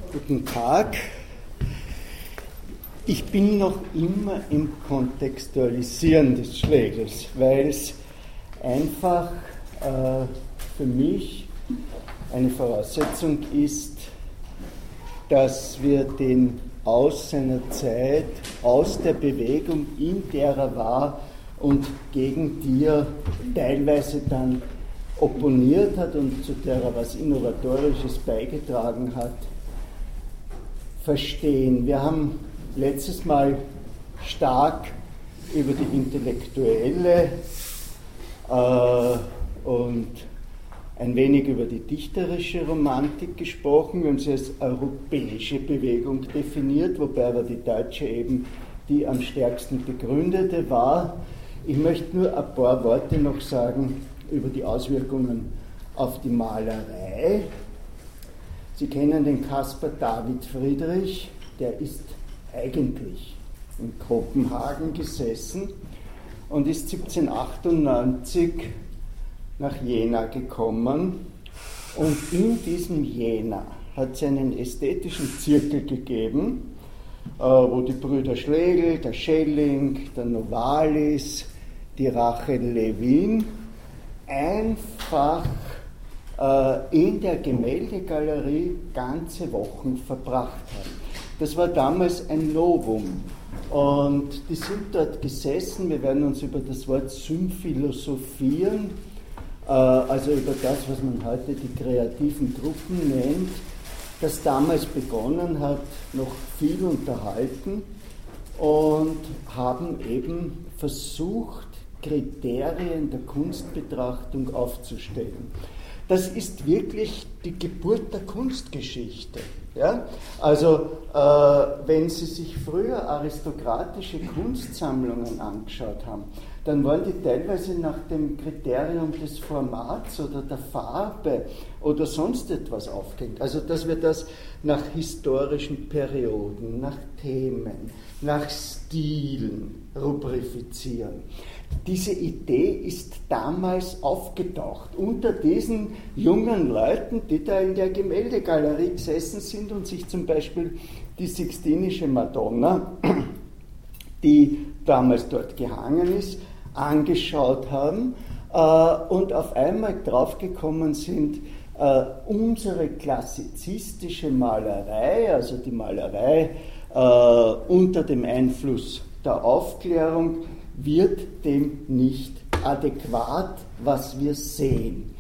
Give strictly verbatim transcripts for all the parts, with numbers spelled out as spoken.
Guten Tag. Ich bin noch immer im Kontextualisieren des Schlegels, weil es einfach äh, für mich eine Voraussetzung ist, dass wir den aus seiner Zeit, aus der Bewegung, in der er war und gegen die er teilweise dann opponiert hat und zu der er was Innovatorisches beigetragen hat, verstehen. Wir haben letztes Mal stark über die intellektuelle äh, und ein wenig über die dichterische Romantik gesprochen. Wir haben sie als europäische Bewegung definiert, wobei aber die deutsche eben die am stärksten begründete war. Ich möchte nur ein paar Worte noch sagen über die Auswirkungen auf die Malerei. Sie kennen den Caspar David Friedrich, der ist eigentlich in Kopenhagen gesessen und ist siebzehnhundertachtundneunzig nach Jena gekommen, und in diesem Jena hat es einen ästhetischen Zirkel gegeben, äh, wo die Brüder Schlegel, der Schelling, der Novalis, die Rachel Levin einfach in der Gemäldegalerie ganze Wochen verbracht haben. Das war damals ein Novum. Und die sind dort gesessen, wir werden uns über das Wort symphilosophieren, also über das, was man heute die kreativen Gruppen nennt, das damals begonnen hat, noch viel unterhalten und haben eben versucht, Kriterien der Kunstbetrachtung aufzustellen. Das ist wirklich die Geburt der Kunstgeschichte. Ja? Also, äh, wenn Sie sich früher aristokratische Kunstsammlungen angeschaut haben, dann waren die teilweise nach dem Kriterium des Formats oder der Farbe oder sonst etwas aufgehängt. Also, dass wir das nach historischen Perioden, nach Themen, nach Stilen rubrifizieren. Diese Idee ist damals aufgetaucht unter diesen jungen Leuten, die da in der Gemäldegalerie gesessen sind und sich zum Beispiel die Sixtinische Madonna, die damals dort gehangen ist, angeschaut haben äh, und auf einmal draufgekommen sind, äh, unsere klassizistische Malerei, also die Malerei äh, unter dem Einfluss der Aufklärung, wird dem nicht adäquat, was wir sehen.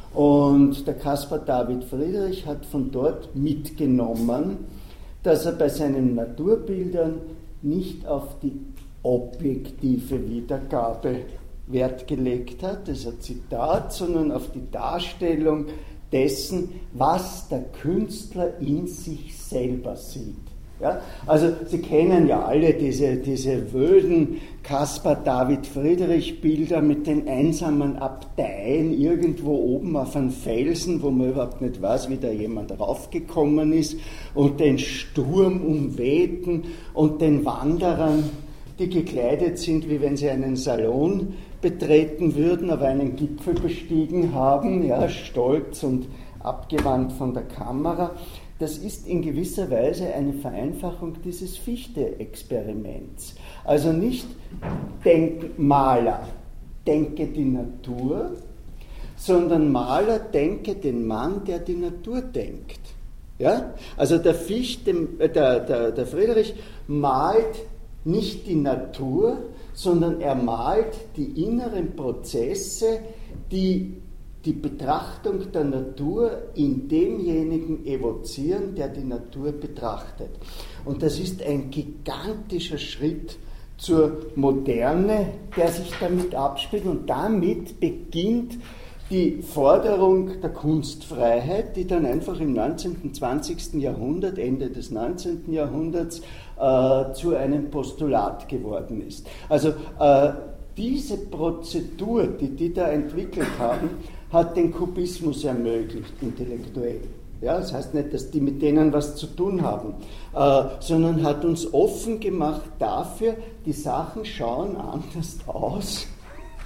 Und der Caspar David Friedrich hat von dort mitgenommen, dass er bei seinen Naturbildern nicht auf die objektive Wiedergabe Wert gelegt hat, das ist ein Zitat, sondern auf die Darstellung dessen, was der Künstler in sich selber sieht. Ja, also Sie kennen ja alle diese, diese wöden Caspar David Friedrich Bilder mit den einsamen Abteien irgendwo oben auf einem Felsen, wo man überhaupt nicht weiß, wie da jemand raufgekommen ist, und den Sturmumwehten und den Wanderern, die gekleidet sind, wie wenn sie einen Salon betreten würden, aber einen Gipfel bestiegen haben, ja, stolz und abgewandt von der Kamera. Das ist in gewisser Weise eine Vereinfachung dieses Fichte-Experiments. Also nicht denk Maler, denke die Natur, sondern Maler, denke den Mann, der die Natur denkt. Ja? Also der Fichte, der, der, der Friedrich malt nicht die Natur, sondern er malt die inneren Prozesse, die die Betrachtung der Natur in demjenigen evozieren, der die Natur betrachtet. Und das ist ein gigantischer Schritt zur Moderne, der sich damit abspielt, und damit beginnt die Forderung der Kunstfreiheit, die dann einfach im neunzehnten, zwanzigsten Jahrhundert, Ende des neunzehnten Jahrhunderts, äh, zu einem Postulat geworden ist. Also äh, diese Prozedur, die die da entwickelt haben, hat den Kubismus ermöglicht, intellektuell. Ja, das heißt nicht, dass die mit denen was zu tun haben, äh, sondern hat uns offen gemacht dafür, die Sachen schauen anders aus,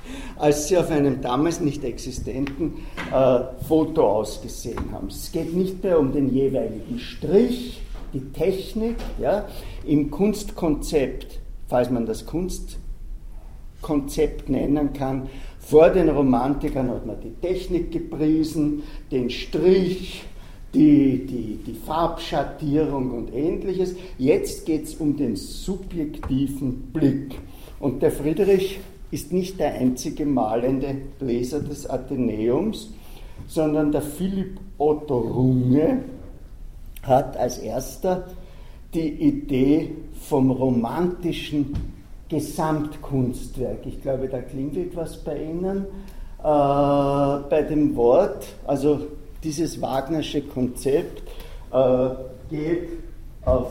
als sie auf einem damals nicht existenten äh, Foto ausgesehen haben. Es geht nicht mehr um den jeweiligen Strich, die Technik. Ja. Im Kunstkonzept, falls man das Kunstkonzept nennen kann, vor den Romantikern hat man die Technik gepriesen, den Strich, die, die, die Farbschattierung und Ähnliches. Jetzt geht es um den subjektiven Blick. Und der Friedrich ist nicht der einzige malende Leser des Athenäums, sondern der Philipp Otto Runge hat als erster die Idee vom romantischen Gesamtkunstwerk. Ich glaube, da klingelt was bei Ihnen. Äh, bei dem Wort, also dieses Wagnersche Konzept äh, geht auf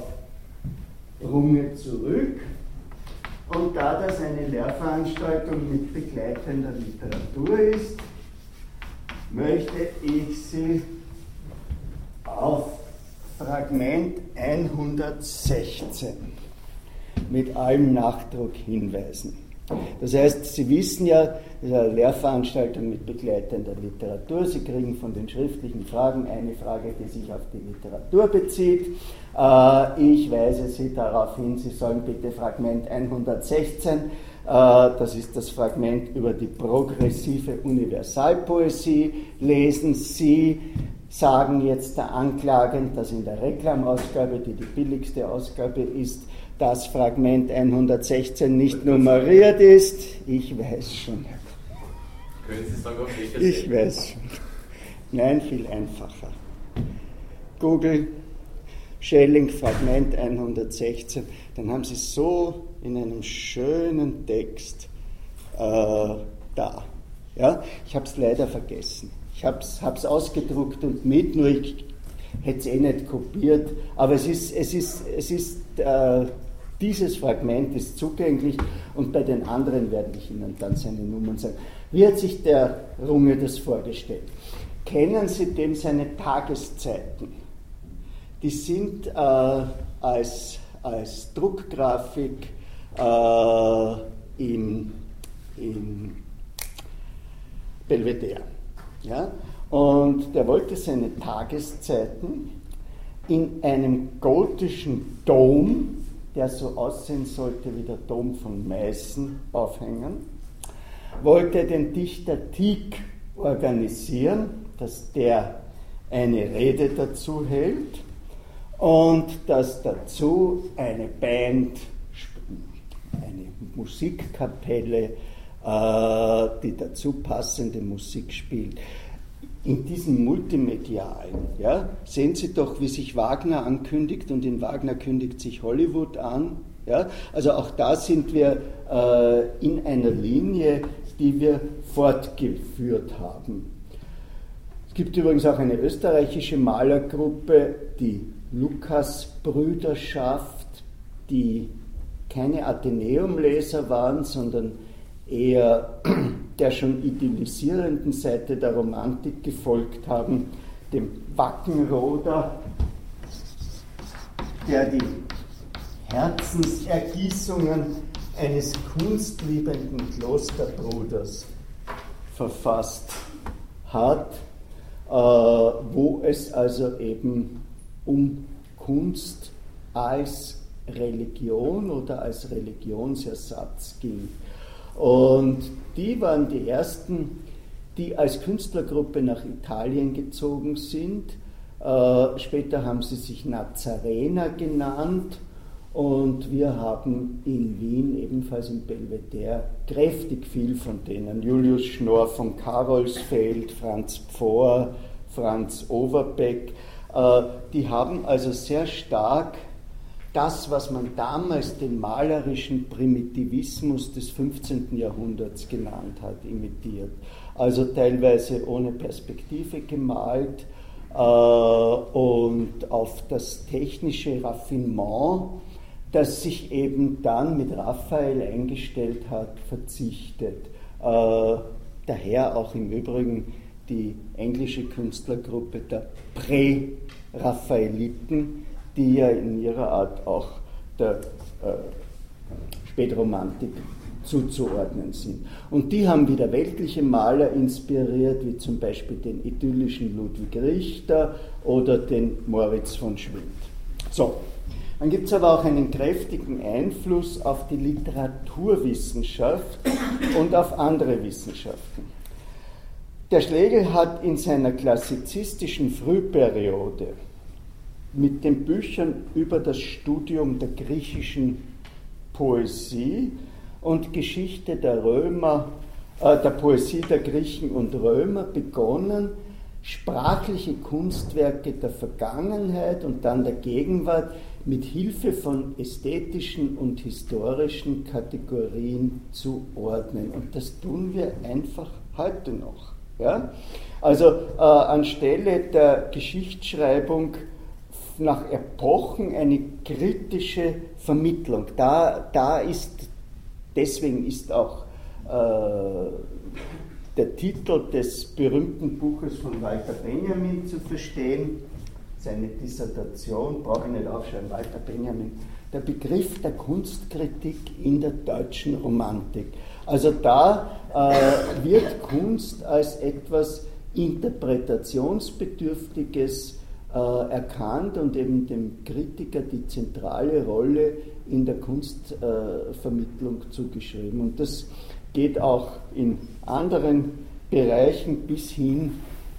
Runge zurück. Und da das eine Lehrveranstaltung mit begleitender Literatur ist, möchte ich Sie auf Fragment hundertsechzehn mit allem Nachdruck hinweisen. Das heißt, Sie wissen ja, das ist eine Lehrveranstaltung mit begleitender Literatur. Sie kriegen von den schriftlichen Fragen eine Frage, die sich auf die Literatur bezieht. Ich weise Sie darauf hin, Sie sollen bitte Fragment hundertsechzehn, das ist das Fragment über die progressive Universalpoesie, lesen. Sie sagen jetzt der Anklagen, dass in der Reklamausgabe, die die billigste Ausgabe ist, das Fragment hundertsechzehn nicht nummeriert ist. Ich weiß schon. Können Sie sagen, auf welcher Ich Seite? weiß schon. Nein, viel einfacher. Google, Schelling, Fragment hundertsechzehn, dann haben Sie so in einem schönen Text äh, da. Ja? Ich habe es leider vergessen. Ich habe es ausgedruckt und mit, nur ich hätte es eh nicht kopiert, aber es ist, es ist, es ist äh, dieses Fragment ist zugänglich und bei den anderen werde ich Ihnen dann seine Nummern sagen. Wie hat sich der Runge das vorgestellt? Kennen Sie dem seine Tageszeiten? Die sind äh, als, als Druckgrafik äh, im, im Belvedere. Ja? Und der wollte seine Tageszeiten in einem gotischen Dom, der so aussehen sollte wie der Dom von Meißen, aufhängen, wollte den Dichter Tieck organisieren, dass der eine Rede dazu hält und dass dazu eine Band, eine Musikkapelle, äh, die dazu passende Musik spielt. In diesem Multimedialen, ja, sehen Sie doch, wie sich Wagner ankündigt, und in Wagner kündigt sich Hollywood an. Ja. Also auch da sind wir äh, in einer Linie, die wir fortgeführt haben. Es gibt übrigens auch eine österreichische Malergruppe, die Lukas-Brüderschaft, die keine Athenäum-Leser waren, sondern eher der schon idyllisierenden Seite der Romantik gefolgt haben, dem Wackenroder, der die Herzensergießungen eines kunstliebenden Klosterbruders verfasst hat, äh, wo es also eben um Kunst als Religion oder als Religionsersatz ging. Und die waren die ersten, die als Künstlergruppe nach Italien gezogen sind. Äh, später haben sie sich Nazarener genannt und wir haben in Wien, ebenfalls im Belvedere, kräftig viel von denen. Julius Schnorr von Karolsfeld, Franz Pfohr, Franz Overbeck. Äh, die haben also sehr stark das, was man damals den malerischen Primitivismus des fünfzehnten Jahrhunderts genannt hat, imitiert. Also teilweise ohne Perspektive gemalt äh, und auf das technische Raffinement, das sich eben dann mit Raphael eingestellt hat, verzichtet. Äh, daher auch im Übrigen die englische Künstlergruppe der Prä-Raphaeliten, die ja in ihrer Art auch der äh, Spätromantik zuzuordnen sind. Und die haben wieder weltliche Maler inspiriert, wie zum Beispiel den idyllischen Ludwig Richter oder den Moritz von Schwind. So, dann gibt es aber auch einen kräftigen Einfluss auf die Literaturwissenschaft und auf andere Wissenschaften. Der Schlegel hat in seiner klassizistischen Frühperiode mit den Büchern über das Studium der griechischen Poesie und Geschichte der Römer, äh, der Poesie der Griechen und Römer begonnen, sprachliche Kunstwerke der Vergangenheit und dann der Gegenwart mit Hilfe von ästhetischen und historischen Kategorien zu ordnen. Und das tun wir einfach heute noch. Ja? Also äh, anstelle der Geschichtsschreibung nach Epochen eine kritische Vermittlung. Da, da ist, deswegen ist auch äh, der Titel des berühmten Buches von Walter Benjamin zu verstehen, seine Dissertation, brauche ich nicht aufschreiben, Walter Benjamin, der Begriff der Kunstkritik in der deutschen Romantik. Also da äh, wird Kunst als etwas Interpretationsbedürftiges äh, erkannt und eben dem Kritiker die zentrale Rolle in der Kunstvermittlung äh, zugeschrieben. Und das geht auch in anderen Bereichen bis hin äh,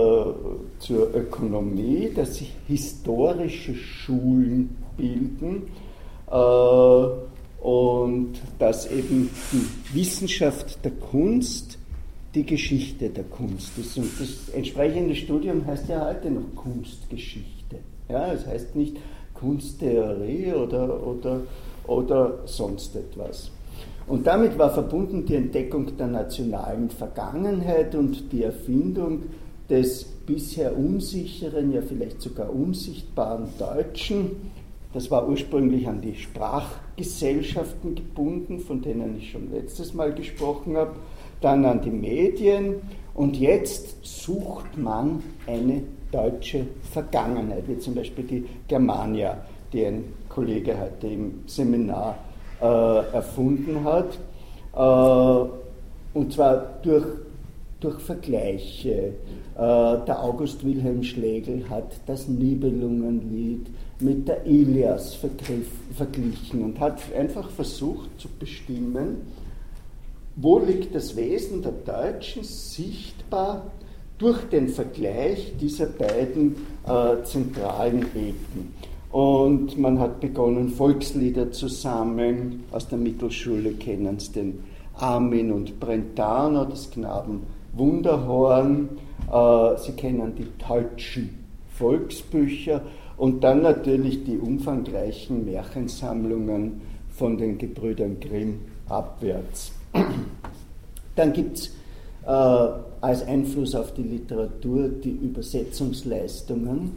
zur Ökonomie, dass sich historische Schulen bilden äh, und dass eben die Wissenschaft der Kunst die Geschichte der Kunst ist. Und das entsprechende Studium heißt ja heute noch Kunstgeschichte. Ja, es heißt nicht Kunsttheorie oder, oder, oder sonst etwas. Und damit war verbunden die Entdeckung der nationalen Vergangenheit und die Erfindung des bisher unsicheren, ja vielleicht sogar unsichtbaren Deutschen. Das war ursprünglich an die Sprachgesellschaften gebunden, von denen ich schon letztes Mal gesprochen habe, dann an die Medien und jetzt sucht man eine deutsche Vergangenheit, wie zum Beispiel die Germania, die ein Kollege heute im Seminar äh, erfunden hat, äh, und zwar durch, durch Vergleiche. Äh, der August Wilhelm Schlegel hat das Nibelungenlied mit der Ilias vergriff, verglichen und hat einfach versucht zu bestimmen, wo liegt das Wesen der Deutschen sichtbar durch den Vergleich dieser beiden äh, zentralen Epen. Und man hat begonnen, Volkslieder zu sammeln. Aus der Mittelschule kennen es den Armin und Brentano, das Knaben Wunderhorn. Äh, Sie kennen die deutschen Volksbücher und dann natürlich die umfangreichen Märchensammlungen von den Gebrüdern Grimm abwärts. Dann gibt es äh, als Einfluss auf die Literatur die Übersetzungsleistungen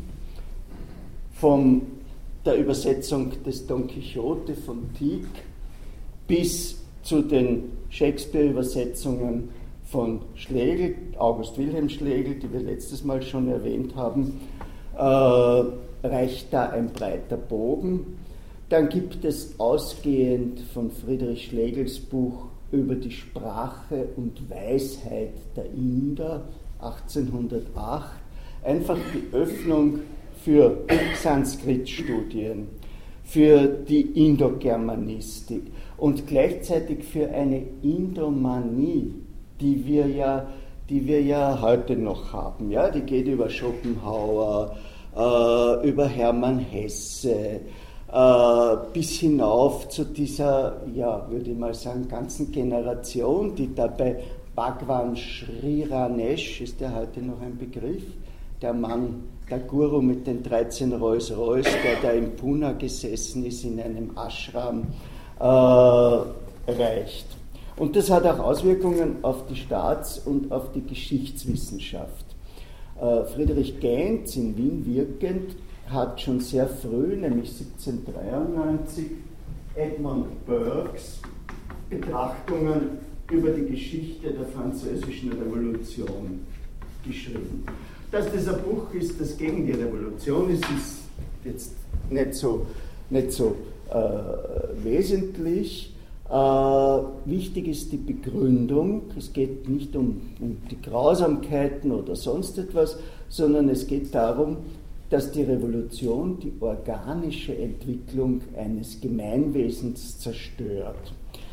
von der Übersetzung des Don Quixote von Tieck bis zu den Shakespeare-Übersetzungen von Schlegel, August Wilhelm Schlegel, die wir letztes Mal schon erwähnt haben, äh, reicht da ein breiter Bogen. Dann gibt es ausgehend von Friedrich Schlegels Buch über die Sprache und Weisheit der Inder, achtzehnhundertacht, einfach die Öffnung für Sanskrit-Studien, für die Indogermanistik und gleichzeitig für eine Indomanie, die wir ja, die wir ja heute noch haben. Ja? Die geht über Schopenhauer, äh, über Hermann Hesse, bis hinauf zu dieser, ja, würde ich mal sagen, ganzen Generation, die dabei Bhagwan Sri Ranesh, ist der heute noch ein Begriff, der Mann, der Guru mit den dreizehn Rolls Royce, der da in Pune gesessen ist, in einem Ashram, äh, reicht. Und das hat auch Auswirkungen auf die Staats- und auf die Geschichtswissenschaft. Äh, Friedrich Gentz, in Wien wirkend, hat schon sehr früh, nämlich siebzehnhundertdreiundneunzig, Edmund Burkes Betrachtungen über die Geschichte der Französischen Revolution geschrieben. Dass das ein Buch ist, das gegen die Revolution ist, ist jetzt nicht so, nicht so äh, wesentlich. Äh, wichtig ist die Begründung. Es geht nicht um, um die Grausamkeiten oder sonst etwas, sondern es geht darum, dass die Revolution die organische Entwicklung eines Gemeinwesens zerstört.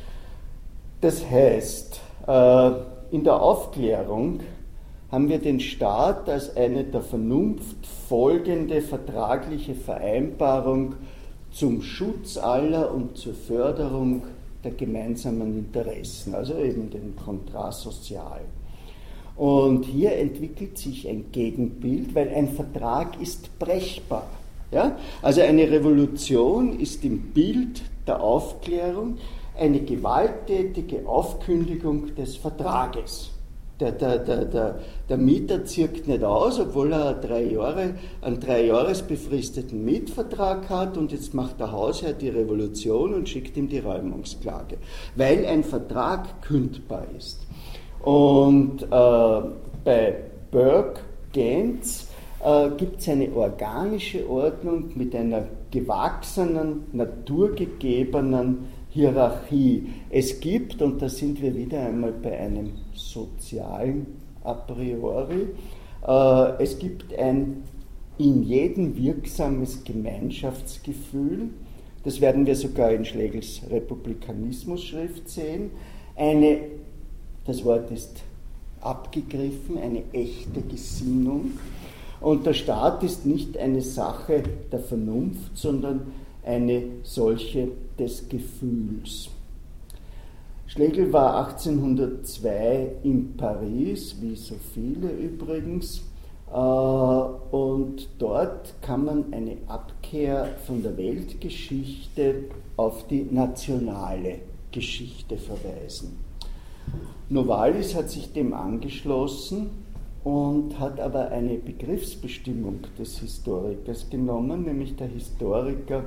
Das heißt, äh, in der Aufklärung haben wir den Staat als eine der Vernunft folgende vertragliche Vereinbarung zum Schutz aller und zur Förderung der gemeinsamen Interessen, also eben den Contrat social. Und hier entwickelt sich ein Gegenbild, weil ein Vertrag ist brechbar. Ja? Also eine Revolution ist im Bild der Aufklärung eine gewalttätige Aufkündigung des Vertrages. Der, der, der, der, der Mieter zirkt nicht aus, obwohl er drei Jahre, einen drei Jahres befristeten Mietvertrag hat, und jetzt macht der Hausherr die Revolution und schickt ihm die Räumungsklage, weil ein Vertrag kündbar ist. Und äh, bei Burke, Gentz äh, gibt es eine organische Ordnung mit einer gewachsenen, naturgegebenen Hierarchie. Es gibt, und da sind wir wieder einmal bei einem sozialen a priori, äh, es gibt ein in jedem wirksames Gemeinschaftsgefühl, das werden wir sogar in Schlegels Republikanismus-Schrift sehen, eine, das Wort ist abgegriffen, eine echte Gesinnung, und der Staat ist nicht eine Sache der Vernunft, sondern eine solche des Gefühls. Schlegel war achtzehnhundertzwei in Paris, wie so viele übrigens, und dort kann man eine Abkehr von der Weltgeschichte auf die nationale Geschichte verweisen. Novalis hat sich dem angeschlossen und hat aber eine Begriffsbestimmung des Historikers genommen, nämlich der Historiker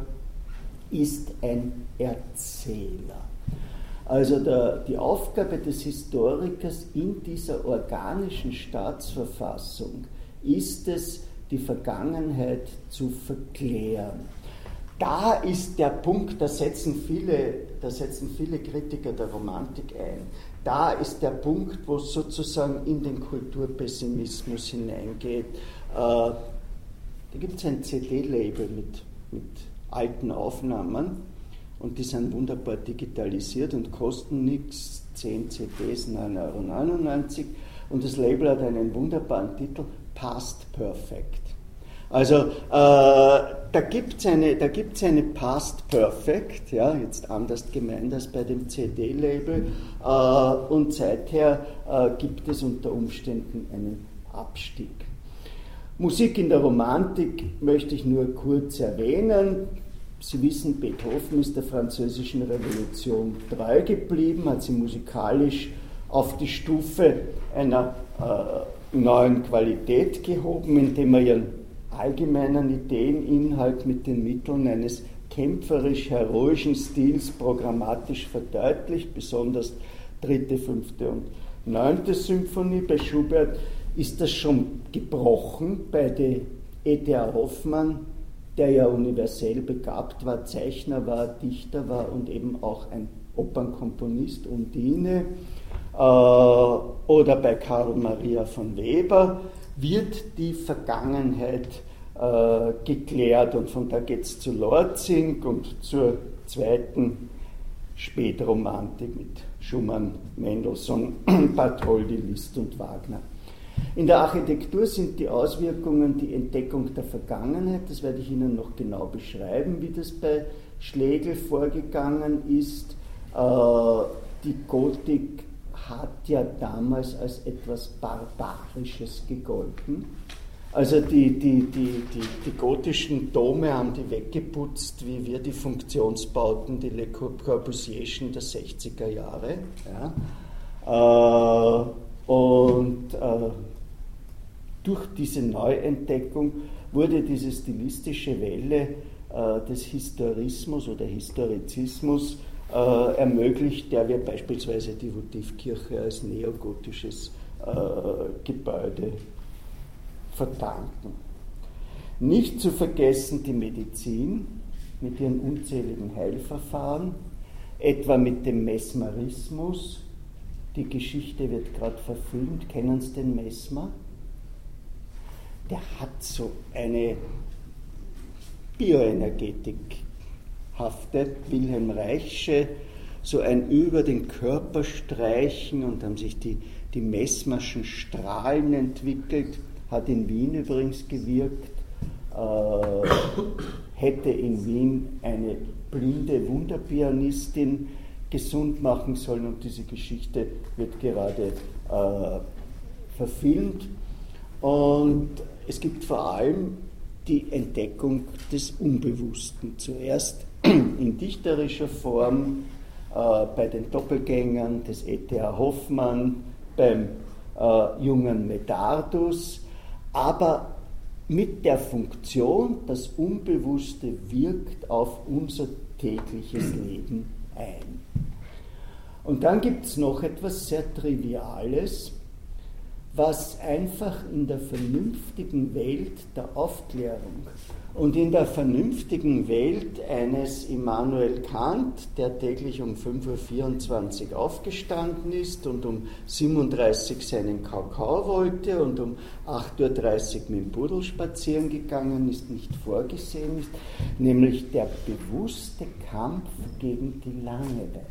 ist ein Erzähler. Also der, die Aufgabe des Historikers in dieser organischen Staatsverfassung ist es, die Vergangenheit zu verklären. Da ist der Punkt, da setzen viele, da setzen viele Kritiker der Romantik ein, da ist der Punkt, wo es sozusagen in den Kulturpessimismus hineingeht. Äh, da gibt es ein C D-Label mit, mit alten Aufnahmen, und die sind wunderbar digitalisiert und kosten nichts, zehn C Ds, neun Euro neunundneunzig, und das Label hat einen wunderbaren Titel, Past Perfect. Also äh, da gibt es eine, da gibt's eine Past Perfect, ja, jetzt anders gemeint als bei dem C D-Label, äh, und seither äh, gibt es unter Umständen einen Abstieg. Musik in der Romantik möchte ich nur kurz erwähnen. Sie wissen, Beethoven ist der französischen Revolution treu geblieben, hat sie musikalisch auf die Stufe einer äh, neuen Qualität gehoben, indem er ihren allgemeinen Ideeninhalt mit den Mitteln eines kämpferisch-heroischen Stils programmatisch verdeutlicht, besonders dritte, fünfte und neunte Symphonie. Bei Schubert ist das schon gebrochen, bei der E T A Hoffmann, der ja universell begabt war, Zeichner war, Dichter war und eben auch ein Opernkomponist, Undine, äh, oder bei Karl Maria von Weber, wird die Vergangenheit äh, geklärt, und von da geht es zu Lortzing und zur zweiten Spätromantik mit Schumann, Mendelssohn, Bartholdy, Liszt und Wagner. In der Architektur sind die Auswirkungen die Entdeckung der Vergangenheit, das werde ich Ihnen noch genau beschreiben, wie das bei Schlegel vorgegangen ist. Äh, die Gotik hat ja damals als etwas Barbarisches gegolten. Also die, die, die, die, die gotischen Dome haben die weggeputzt, wie wir die Funktionsbauten, die Le Corbusierschen der sechziger Jahre. Ja. Äh, und äh, durch diese Neuentdeckung wurde diese stilistische Welle äh, des Historismus oder Historizismus äh, ermöglicht, der wir beispielsweise die Votivkirche als neogotisches äh, Gebäude verdanken. Nicht zu vergessen die Medizin mit ihren unzähligen Heilverfahren. etwa mit dem Mesmerismus. Die Geschichte wird gerade verfilmt. Kennen Sie den Mesmer? Der hat so eine bioenergetikhafte, Wilhelm Reichsche, so ein über den Körper streichen, und haben sich die, die Mesmerschen Strahlen entwickelt, hat in Wien übrigens gewirkt, äh, hätte in Wien eine blinde Wunderpianistin gesund machen sollen, und diese Geschichte wird gerade äh, verfilmt. Und es gibt vor allem die Entdeckung des Unbewussten. Zuerst in dichterischer Form äh, bei den Doppelgängern des E T H Hoffmann, beim äh, jungen Medardus, aber mit der Funktion, das Unbewusste wirkt auf unser tägliches Leben ein. Und dann gibt es noch etwas sehr Triviales, was einfach in der vernünftigen Welt der Aufklärung und in der vernünftigen Welt eines Immanuel Kant, der täglich um fünf Uhr vierundzwanzig aufgestanden ist und um sieben Uhr dreißig seinen Kakao wollte und um acht Uhr dreißig mit dem Pudel spazieren gegangen ist, nicht vorgesehen ist, nämlich der bewusste Kampf gegen die Langeweile.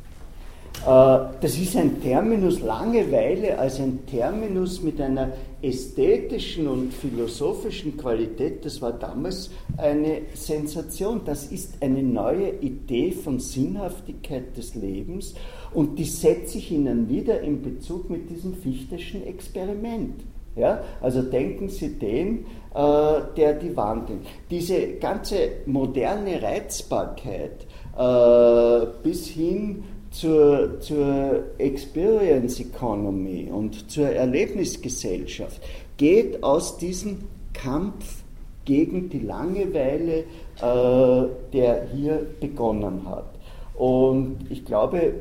Das ist ein Terminus Langeweile als ein Terminus mit einer ästhetischen und philosophischen Qualität. Das war damals eine Sensation. Das ist eine neue Idee von Sinnhaftigkeit des Lebens, und die setze ich Ihnen wieder in Bezug mit diesem Fichteschen Experiment. Ja? Also denken Sie den, äh, der die Wandel. Diese ganze moderne Reizbarkeit äh, bis hin Zur, zur Experience Economy und zur Erlebnisgesellschaft geht aus diesem Kampf gegen die Langeweile, äh, der hier begonnen hat. Und ich glaube,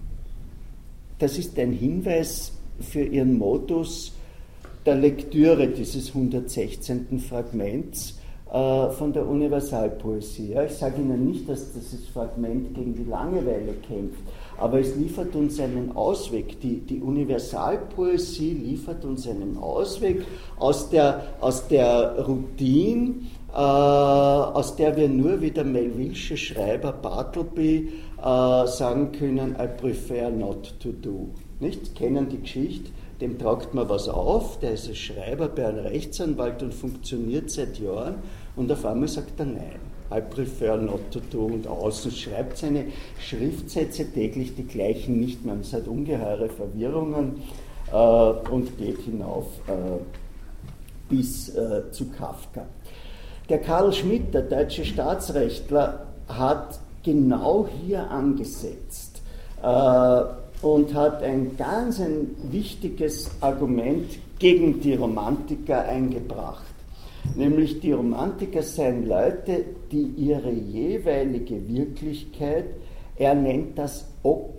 das ist ein Hinweis für Ihren Modus der Lektüre dieses hundertsechzehnten Fragments äh, von der Universalpoesie. Ja, ich sage Ihnen nicht, dass dieses Fragment gegen die Langeweile kämpft, aber es liefert uns einen Ausweg. Die, die Universalpoesie liefert uns einen Ausweg aus der, aus der Routine, äh, aus der wir nur wie der Melvillesche Schreiber Bartleby äh, sagen können, I prefer not to do. Nicht? Kennen die Geschichte? Dem tragt man was auf, der ist ein Schreiber bei einem Rechtsanwalt und funktioniert seit Jahren, und auf einmal sagt er nein. I prefer not to do, und außen schreibt seine Schriftsätze täglich die gleichen nicht mehr. Es hat ungeheure Verwirrungen äh, und geht hinauf äh, bis äh, zu Kafka. Der Karl Schmitt, der deutsche Staatsrechtler, hat genau hier angesetzt äh, und hat ein ganz ein wichtiges Argument gegen die Romantiker eingebracht. Nämlich die Romantiker seien Leute, die ihre jeweilige Wirklichkeit, er nennt das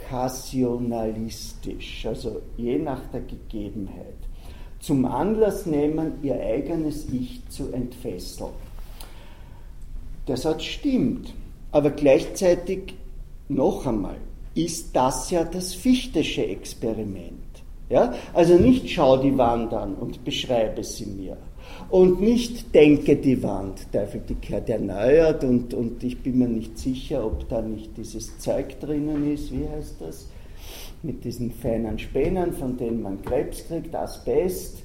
okkasionalistisch, also je nach der Gegebenheit, zum Anlass nehmen, ihr eigenes Ich zu entfesseln. Der Satz stimmt, aber gleichzeitig noch einmal ist das ja das Fichtesche Experiment. Ja? Also nicht schau die Wand an und beschreibe sie mir. Und nicht denke die Wand, Teufel, die gehört erneuert, und, und ich bin mir nicht sicher, ob da nicht dieses Zeug drinnen ist, wie heißt das, mit diesen feinen Spänen, von denen man Krebs kriegt, Asbest,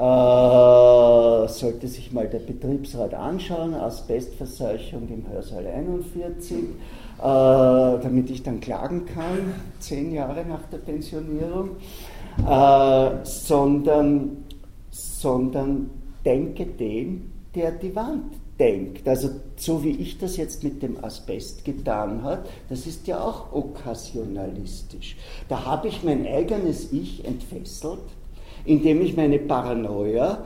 äh, sollte sich mal der Betriebsrat anschauen, Asbestverseuchung im Hörsaal einundvierzig, äh, damit ich dann klagen kann, zehn Jahre nach der Pensionierung, äh, sondern, sondern denke den, der die Wand denkt. Also so wie ich das jetzt mit dem Asbest getan habe, das ist ja auch okkasionalistisch. Da habe ich mein eigenes Ich entfesselt, indem ich meine Paranoia,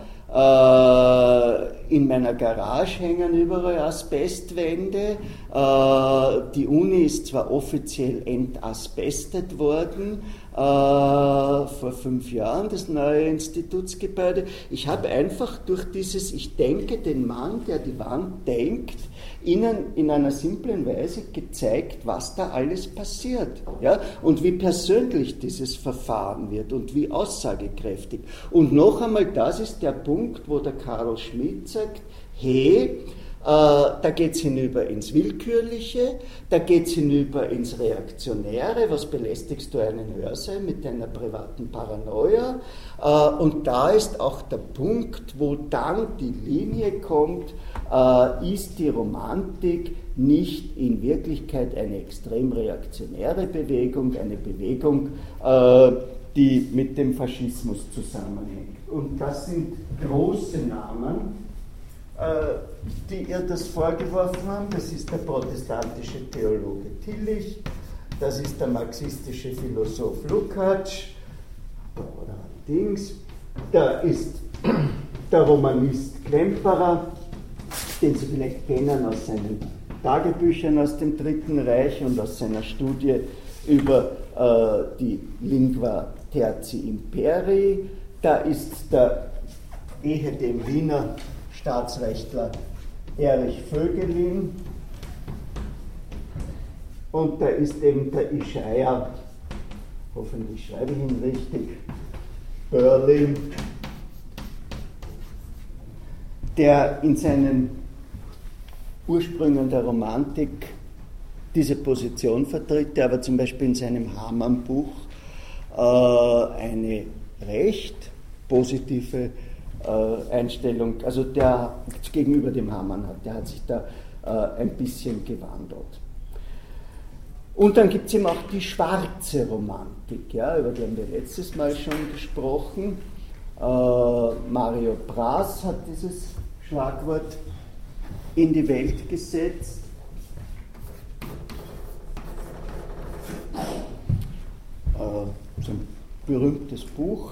äh, in meiner Garage hängen überall Asbestwände, äh, die Uni ist zwar offiziell entasbestet worden, äh, vor fünf Jahren, das neue Institutsgebäude. Ich habe einfach durch dieses Ich denke den Mann, der die Wand denkt, Ihnen in einer simplen Weise gezeigt, was da alles passiert, ja? Und wie persönlich dieses Verfahren wird und wie aussagekräftig. Und noch einmal, das ist der Punkt, wo der Carl Schmitt sagt, hey, äh, da geht es hinüber ins Willkürliche, da geht es hinüber ins Reaktionäre, was belästigst du einen Hörsaal mit deiner privaten Paranoia, äh, und da ist auch der Punkt, wo dann die Linie kommt, äh, ist die Romantik nicht in Wirklichkeit eine extrem reaktionäre Bewegung, eine Bewegung, äh, die mit dem Faschismus zusammenhängt. Und das sind große Namen, die ihr das vorgeworfen haben. Das ist der protestantische Theologe Tillich, das ist der marxistische Philosoph Lukács, oder Dings, da ist der Romanist Klemperer, den Sie vielleicht kennen aus seinen Tagebüchern aus dem Dritten Reich und aus seiner Studie über äh, die Lingua Tertii Imperii. Da ist der ehedem Wiener Staatsrechtler Erich Vögelin und da ist eben der Isaiah, hoffentlich schreibe ich ihn richtig, Berlin, der in seinen Ursprüngen der Romantik diese Position vertritt, der aber zum Beispiel in seinem Hamann-Buch äh, eine recht positive Einstellung, also der gegenüber dem Hamann hat, der hat sich da äh, ein bisschen gewandelt. Und dann gibt es eben auch die schwarze Romantik, ja, über die haben wir letztes Mal schon gesprochen. Äh, Mario Praz hat dieses Schlagwort in die Welt gesetzt. Äh, so ein berühmtes Buch.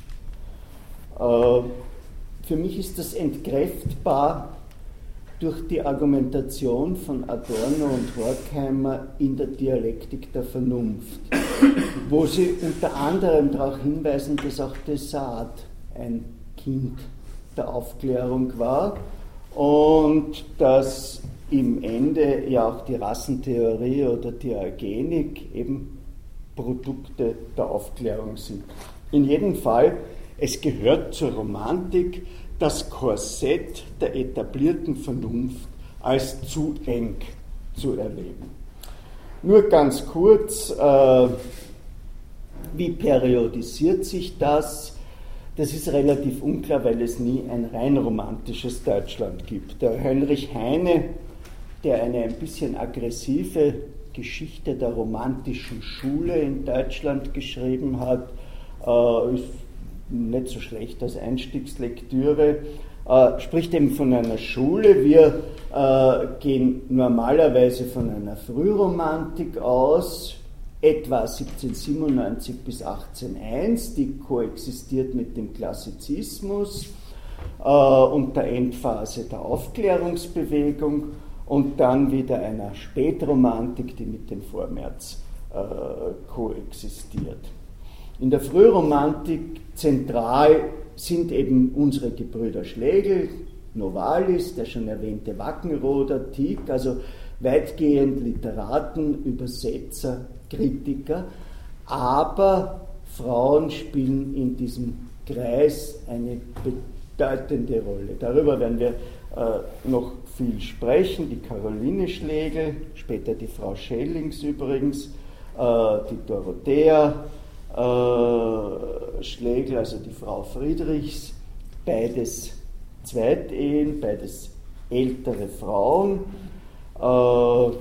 Äh, Für mich ist das entkräftbar durch die Argumentation von Adorno und Horkheimer in der Dialektik der Vernunft, wo sie unter anderem darauf hinweisen, dass auch Desart ein Kind der Aufklärung war und dass im Ende ja auch die Rassentheorie oder die Eugenik eben Produkte der Aufklärung sind. In jedem Fall, es gehört zur Romantik, das Korsett der etablierten Vernunft als zu eng zu erleben. Nur ganz kurz, äh, wie periodisiert sich das? Das ist relativ unklar, weil es nie ein rein romantisches Deutschland gibt. Der Heinrich Heine, der eine ein bisschen aggressive Geschichte der romantischen Schule in Deutschland geschrieben hat, äh, ist nicht so schlecht als Einstiegslektüre, äh, spricht eben von einer Schule. Wir äh, gehen normalerweise von einer Frühromantik aus, etwa siebzehnhundertsiebenundneunzig bis achtzehnhunderteins, die koexistiert mit dem Klassizismus äh, und der Endphase der Aufklärungsbewegung und dann wieder einer Spätromantik, die mit dem Vormärz äh, koexistiert. In der Frühromantik zentral sind eben unsere Gebrüder Schlegel, Novalis, der schon erwähnte Wackenroder, Tieck, also weitgehend Literaten, Übersetzer, Kritiker, aber Frauen spielen in diesem Kreis eine bedeutende Rolle. Darüber werden wir äh, noch viel sprechen. Die Caroline Schlegel, später die Frau Schellings übrigens, äh, die Dorothea Äh, Schlegel, also die Frau Friedrichs, beides Zweitehen, beides ältere Frauen. Äh,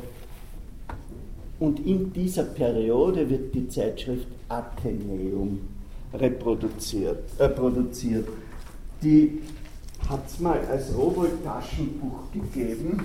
und in dieser Periode wird die Zeitschrift Atheneum reproduziert. Äh, produziert. Die hat es mal als Rowohlt-Taschenbuch gegeben.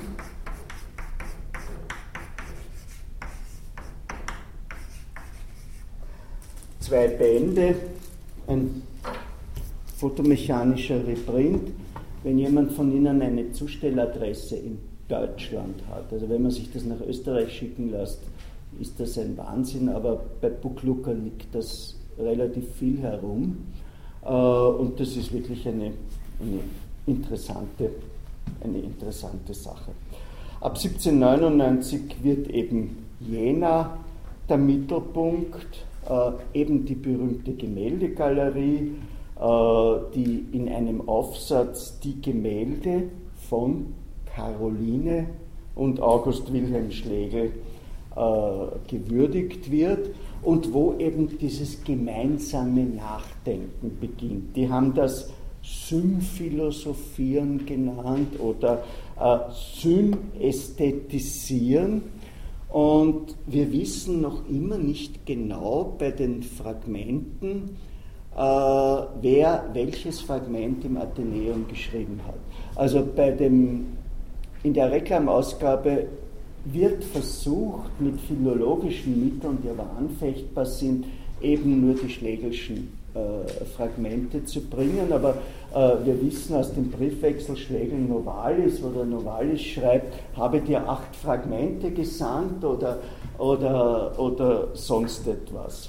Zwei Bände, ein fotomechanischer Reprint. Wenn jemand von Ihnen eine Zustelladresse in Deutschland hat, also wenn man sich das nach Österreich schicken lässt, ist das ein Wahnsinn, aber bei Buchlucker liegt das relativ viel herum äh, und das ist wirklich eine, eine, interessante, eine interessante Sache. Ab siebzehnhundertneunundneunzig wird eben Jena der Mittelpunkt, äh, eben die berühmte Gemäldegalerie, äh, die in einem Aufsatz die Gemälde von Caroline und August Wilhelm Schlegel äh, gewürdigt wird und wo eben dieses gemeinsame Nachdenken beginnt. Die haben das Synphilosophieren genannt oder äh, Synästhetisieren. Und wir wissen noch immer nicht genau bei den Fragmenten, äh, wer welches Fragment im Athenäum geschrieben hat. Also bei dem, in der Reklamausgabe wird versucht, mit philologischen Mitteln, die aber anfechtbar sind, eben nur die Schlegelschen äh, Fragmente zu bringen. Aber äh, wir wissen aus dem Briefwechsel Schlegel-Novalis, wo der Novalis schreibt, habe dir acht Fragmente gesandt oder, oder, oder sonst etwas.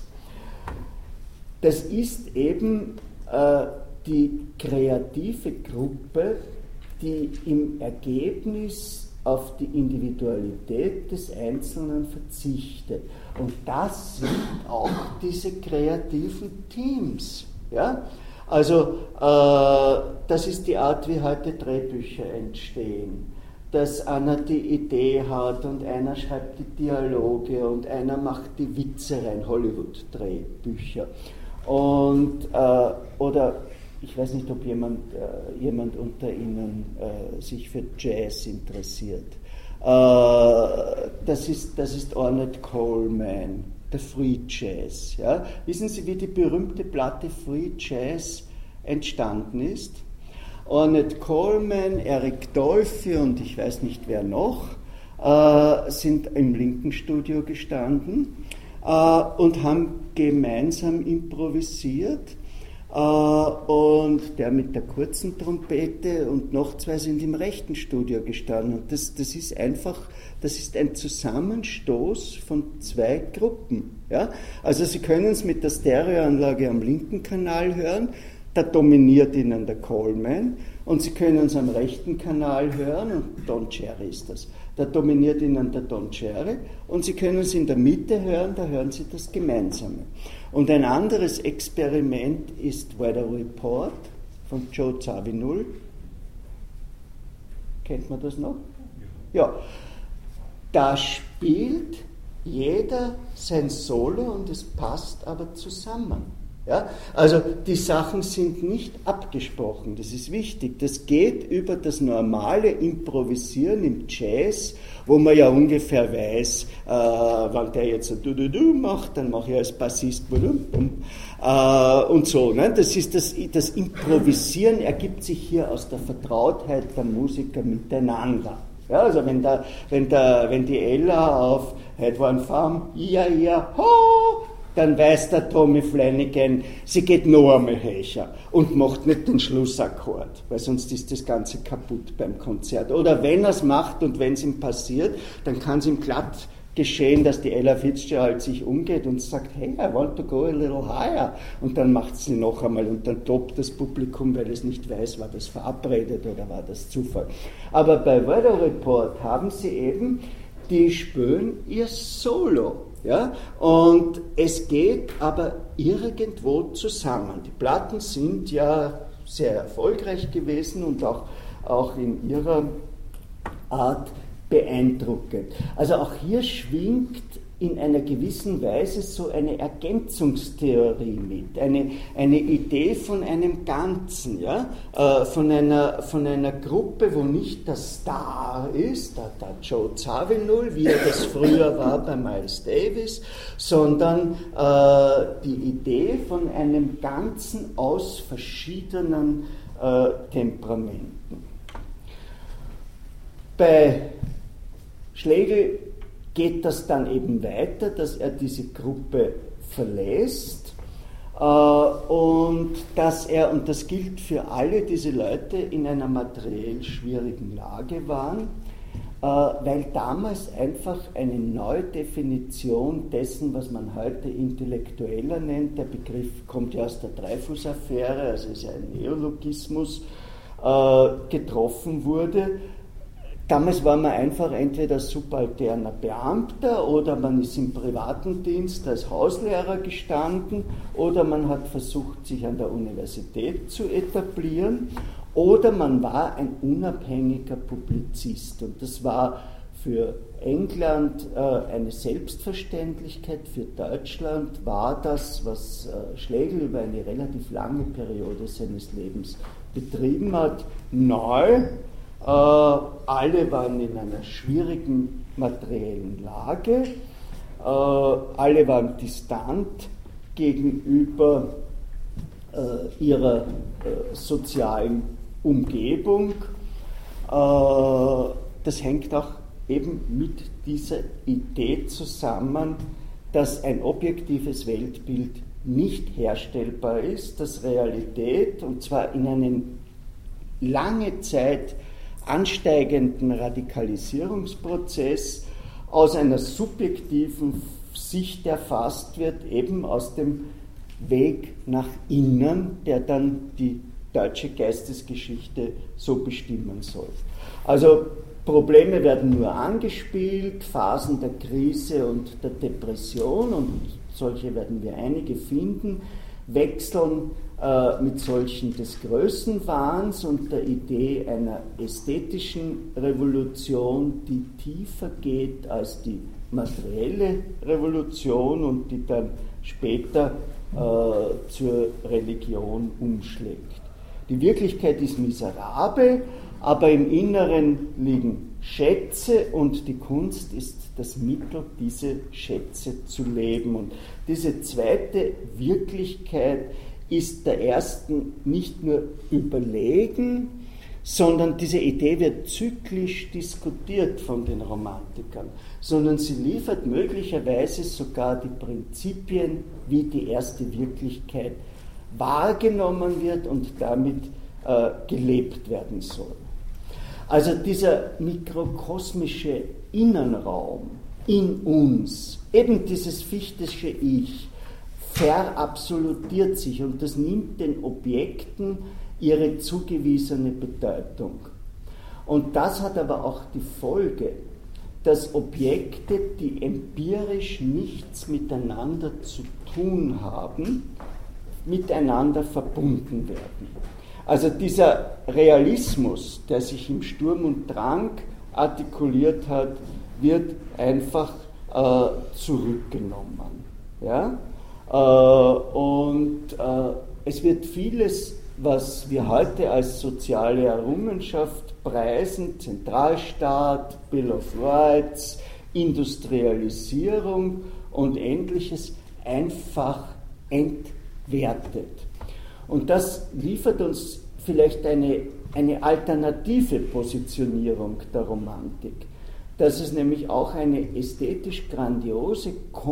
Das ist eben äh, die kreative Gruppe, die im Ergebnis auf die Individualität des Einzelnen verzichtet. Und das sind auch diese kreativen Teams. Ja? Also äh, das ist die Art, wie heute Drehbücher entstehen. Dass einer die Idee hat und einer schreibt die Dialoge und einer macht die Witze rein, Hollywood-Drehbücher. Und, äh, oder ich weiß nicht, ob jemand, äh, jemand unter Ihnen äh, sich für Jazz interessiert. Äh, das ist, das ist Ornette Coleman, der Free Jazz. Ja? Wissen Sie, wie die berühmte Platte Free Jazz entstanden ist? Ornette Coleman, Eric Dolphy und ich weiß nicht wer noch, äh, sind im Linken-Studio gestanden äh, und haben gemeinsam improvisiert. Und der mit der kurzen Trompete und noch zwei sind im rechten Studio gestanden. Und das, das ist einfach, das ist ein Zusammenstoß von zwei Gruppen. Ja? Also Sie können es mit der Stereoanlage am linken Kanal hören, da dominiert Ihnen der Coleman, und Sie können es am rechten Kanal hören, und Don Cherry ist das, da dominiert Ihnen der Don Cherry, und Sie können es in der Mitte hören, da hören Sie das Gemeinsame. Und ein anderes Experiment ist Weather Report von Joe Zawinul. Kennt man das noch? Ja. Da spielt jeder sein Solo und es passt aber zusammen. Ja? Also die Sachen sind nicht abgesprochen, das ist wichtig. Das geht über das normale Improvisieren im Jazz, wo man ja ungefähr weiß, äh, wenn der jetzt ein Du-Du-Du macht, dann mache ich als Bassist äh, und so. Ne? Das ist das, das Improvisieren ergibt sich hier aus der Vertrautheit der Musiker miteinander. Ja, also wenn, der, wenn, der, wenn die Ella auf Head One Farm, ja, ja, ho, dann weiß der Tommy Flanagan, sie geht noch einmal höher und macht nicht den Schlussakkord, weil sonst ist das Ganze kaputt beim Konzert. Oder wenn er es macht und wenn es ihm passiert, dann kann es ihm glatt geschehen, dass die Ella Fitzgerald sich umgeht und sagt, hey, I want to go a little higher. Und dann macht sie noch einmal und dann tobt das Publikum, weil es nicht weiß, war das verabredet oder war das Zufall. Aber bei Weather Report haben sie eben, die spielen ihr Solo. Ja? Und es geht aber irgendwo zusammen. Die Platten sind ja sehr erfolgreich gewesen und auch, auch in ihrer Art beeindruckend. Also auch hier schwingt in einer gewissen Weise so eine Ergänzungstheorie mit, eine, eine Idee von einem Ganzen, ja? äh, von, einer, von einer Gruppe, wo nicht der Star ist, der, der Joe Zawinul, wie er das früher war bei Miles Davis, sondern äh, die Idee von einem Ganzen aus verschiedenen äh, Temperamenten. Bei Schlegel geht das dann eben weiter, dass er diese Gruppe verlässt äh, und dass er, und das gilt für alle diese Leute, in einer materiell schwierigen Lage waren, weil damals einfach eine Neudefinition dessen, was man heute Intellektueller nennt, der Begriff kommt ja aus der Dreyfus-Affäre, also ist ja ein Neologismus, getroffen wurde. Damals war man einfach entweder subalterner Beamter oder man ist im privaten Dienst als Hauslehrer gestanden oder man hat versucht, sich an der Universität zu etablieren oder man war ein unabhängiger Publizist. Und das war für England äh, eine Selbstverständlichkeit, für Deutschland war das, was äh, Schlegel über eine relativ lange Periode seines Lebens betrieben hat, neu. Äh, alle waren in einer schwierigen materiellen Lage, äh, alle waren distant gegenüber äh, ihrer äh, sozialen Umgebung. Äh, das hängt auch eben mit dieser Idee zusammen, dass ein objektives Weltbild nicht herstellbar ist, dass Realität, und zwar in einem lange Zeit ansteigenden Radikalisierungsprozess aus einer subjektiven Sicht erfasst wird, eben aus dem Weg nach innen, der dann die deutsche Geistesgeschichte so bestimmen soll. Also Probleme werden nur angespielt, Phasen der Krise und der Depression, und solche werden wir einige finden, wechseln äh, mit solchen des Größenwahns und der Idee einer ästhetischen Revolution, die tiefer geht als die materielle Revolution und die dann später äh, zur Religion umschlägt. Die Wirklichkeit ist miserabel, aber im Inneren liegen Schätze und die Kunst ist das Mittel, diese Schätze zu leben. Und diese zweite Wirklichkeit ist der ersten nicht nur überlegen, sondern diese Idee wird zyklisch diskutiert von den Romantikern, sondern sie liefert möglicherweise sogar die Prinzipien, wie die erste Wirklichkeit wahrgenommen wird und damit äh, gelebt werden soll. Also dieser mikrokosmische Innenraum in uns, eben dieses Fichtesche Ich, verabsolutiert sich und das nimmt den Objekten ihre zugewiesene Bedeutung. Und das hat aber auch die Folge, dass Objekte, die empirisch nichts miteinander zu tun haben, miteinander verbunden werden. Also dieser Realismus, der sich im Sturm und Drang artikuliert hat, wird einfach äh, zurückgenommen. Ja? Äh, und äh, es wird vieles, was wir heute als soziale Errungenschaft preisen, Zentralstaat, Bill of Rights, Industrialisierung und Ähnliches, einfach entwertet. Und das liefert uns vielleicht eine, eine alternative Positionierung der Romantik, dass es nämlich auch eine ästhetisch grandiose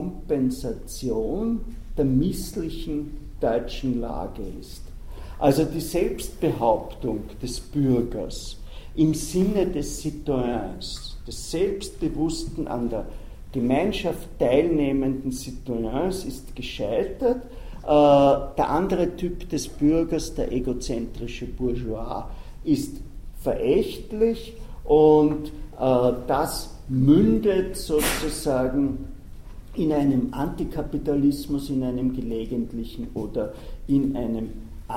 Kompensation der misslichen deutschen Lage ist. Also die Selbstbehauptung des Bürgers im Sinne des Citoyens, des selbstbewussten, an der Gemeinschaft teilnehmenden Citoyens ist gescheitert. Der andere Typ des Bürgers, der egozentrische Bourgeois, ist verächtlich und das mündet sozusagen in einem Antikapitalismus, in einem gelegentlichen oder in einem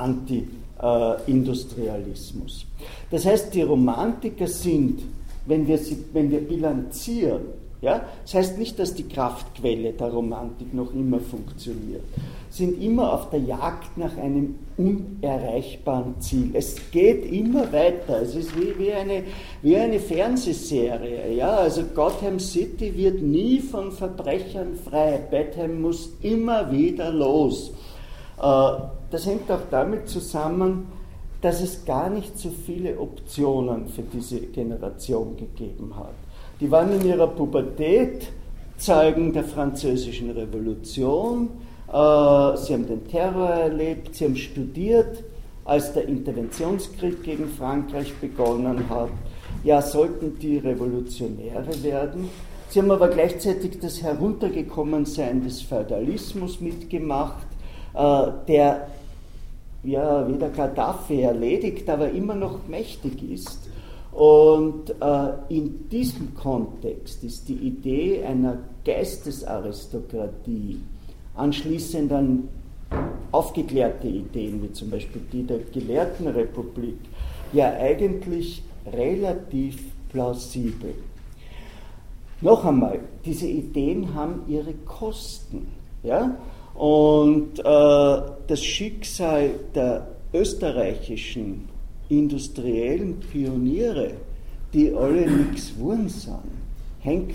Anti-Industrialismus. Das heißt, die Romantiker sind, wenn wir, sie, wenn wir bilanzieren, ja, das heißt nicht, dass die Kraftquelle der Romantik noch immer funktioniert, sind immer auf der Jagd nach einem unerreichbaren Ziel. Es geht immer weiter, es ist wie, wie, eine, wie eine Fernsehserie. Ja? Also Gotham City wird nie von Verbrechern frei, Batham muss immer wieder los. Das hängt auch damit zusammen, dass es gar nicht so viele Optionen für diese Generation gegeben hat. Die waren in ihrer Pubertät Zeugen der Französischen Revolution, äh, sie haben den Terror erlebt, sie haben studiert, als der Interventionskrieg gegen Frankreich begonnen hat, ja, sollten die Revolutionäre werden. Sie haben aber gleichzeitig das Heruntergekommensein des Feudalismus mitgemacht, äh, der ja weder Gaddafi erledigt, aber immer noch mächtig ist. Und äh, in diesem Kontext ist die Idee einer Geistesaristokratie, anschließend an aufgeklärte Ideen, wie zum Beispiel die der Gelehrtenrepublik, ja eigentlich relativ plausibel. Noch einmal, diese Ideen haben ihre Kosten. Ja? Und äh, das Schicksal der österreichischen industriellen Pioniere, die alle nichts geworden sind, hängt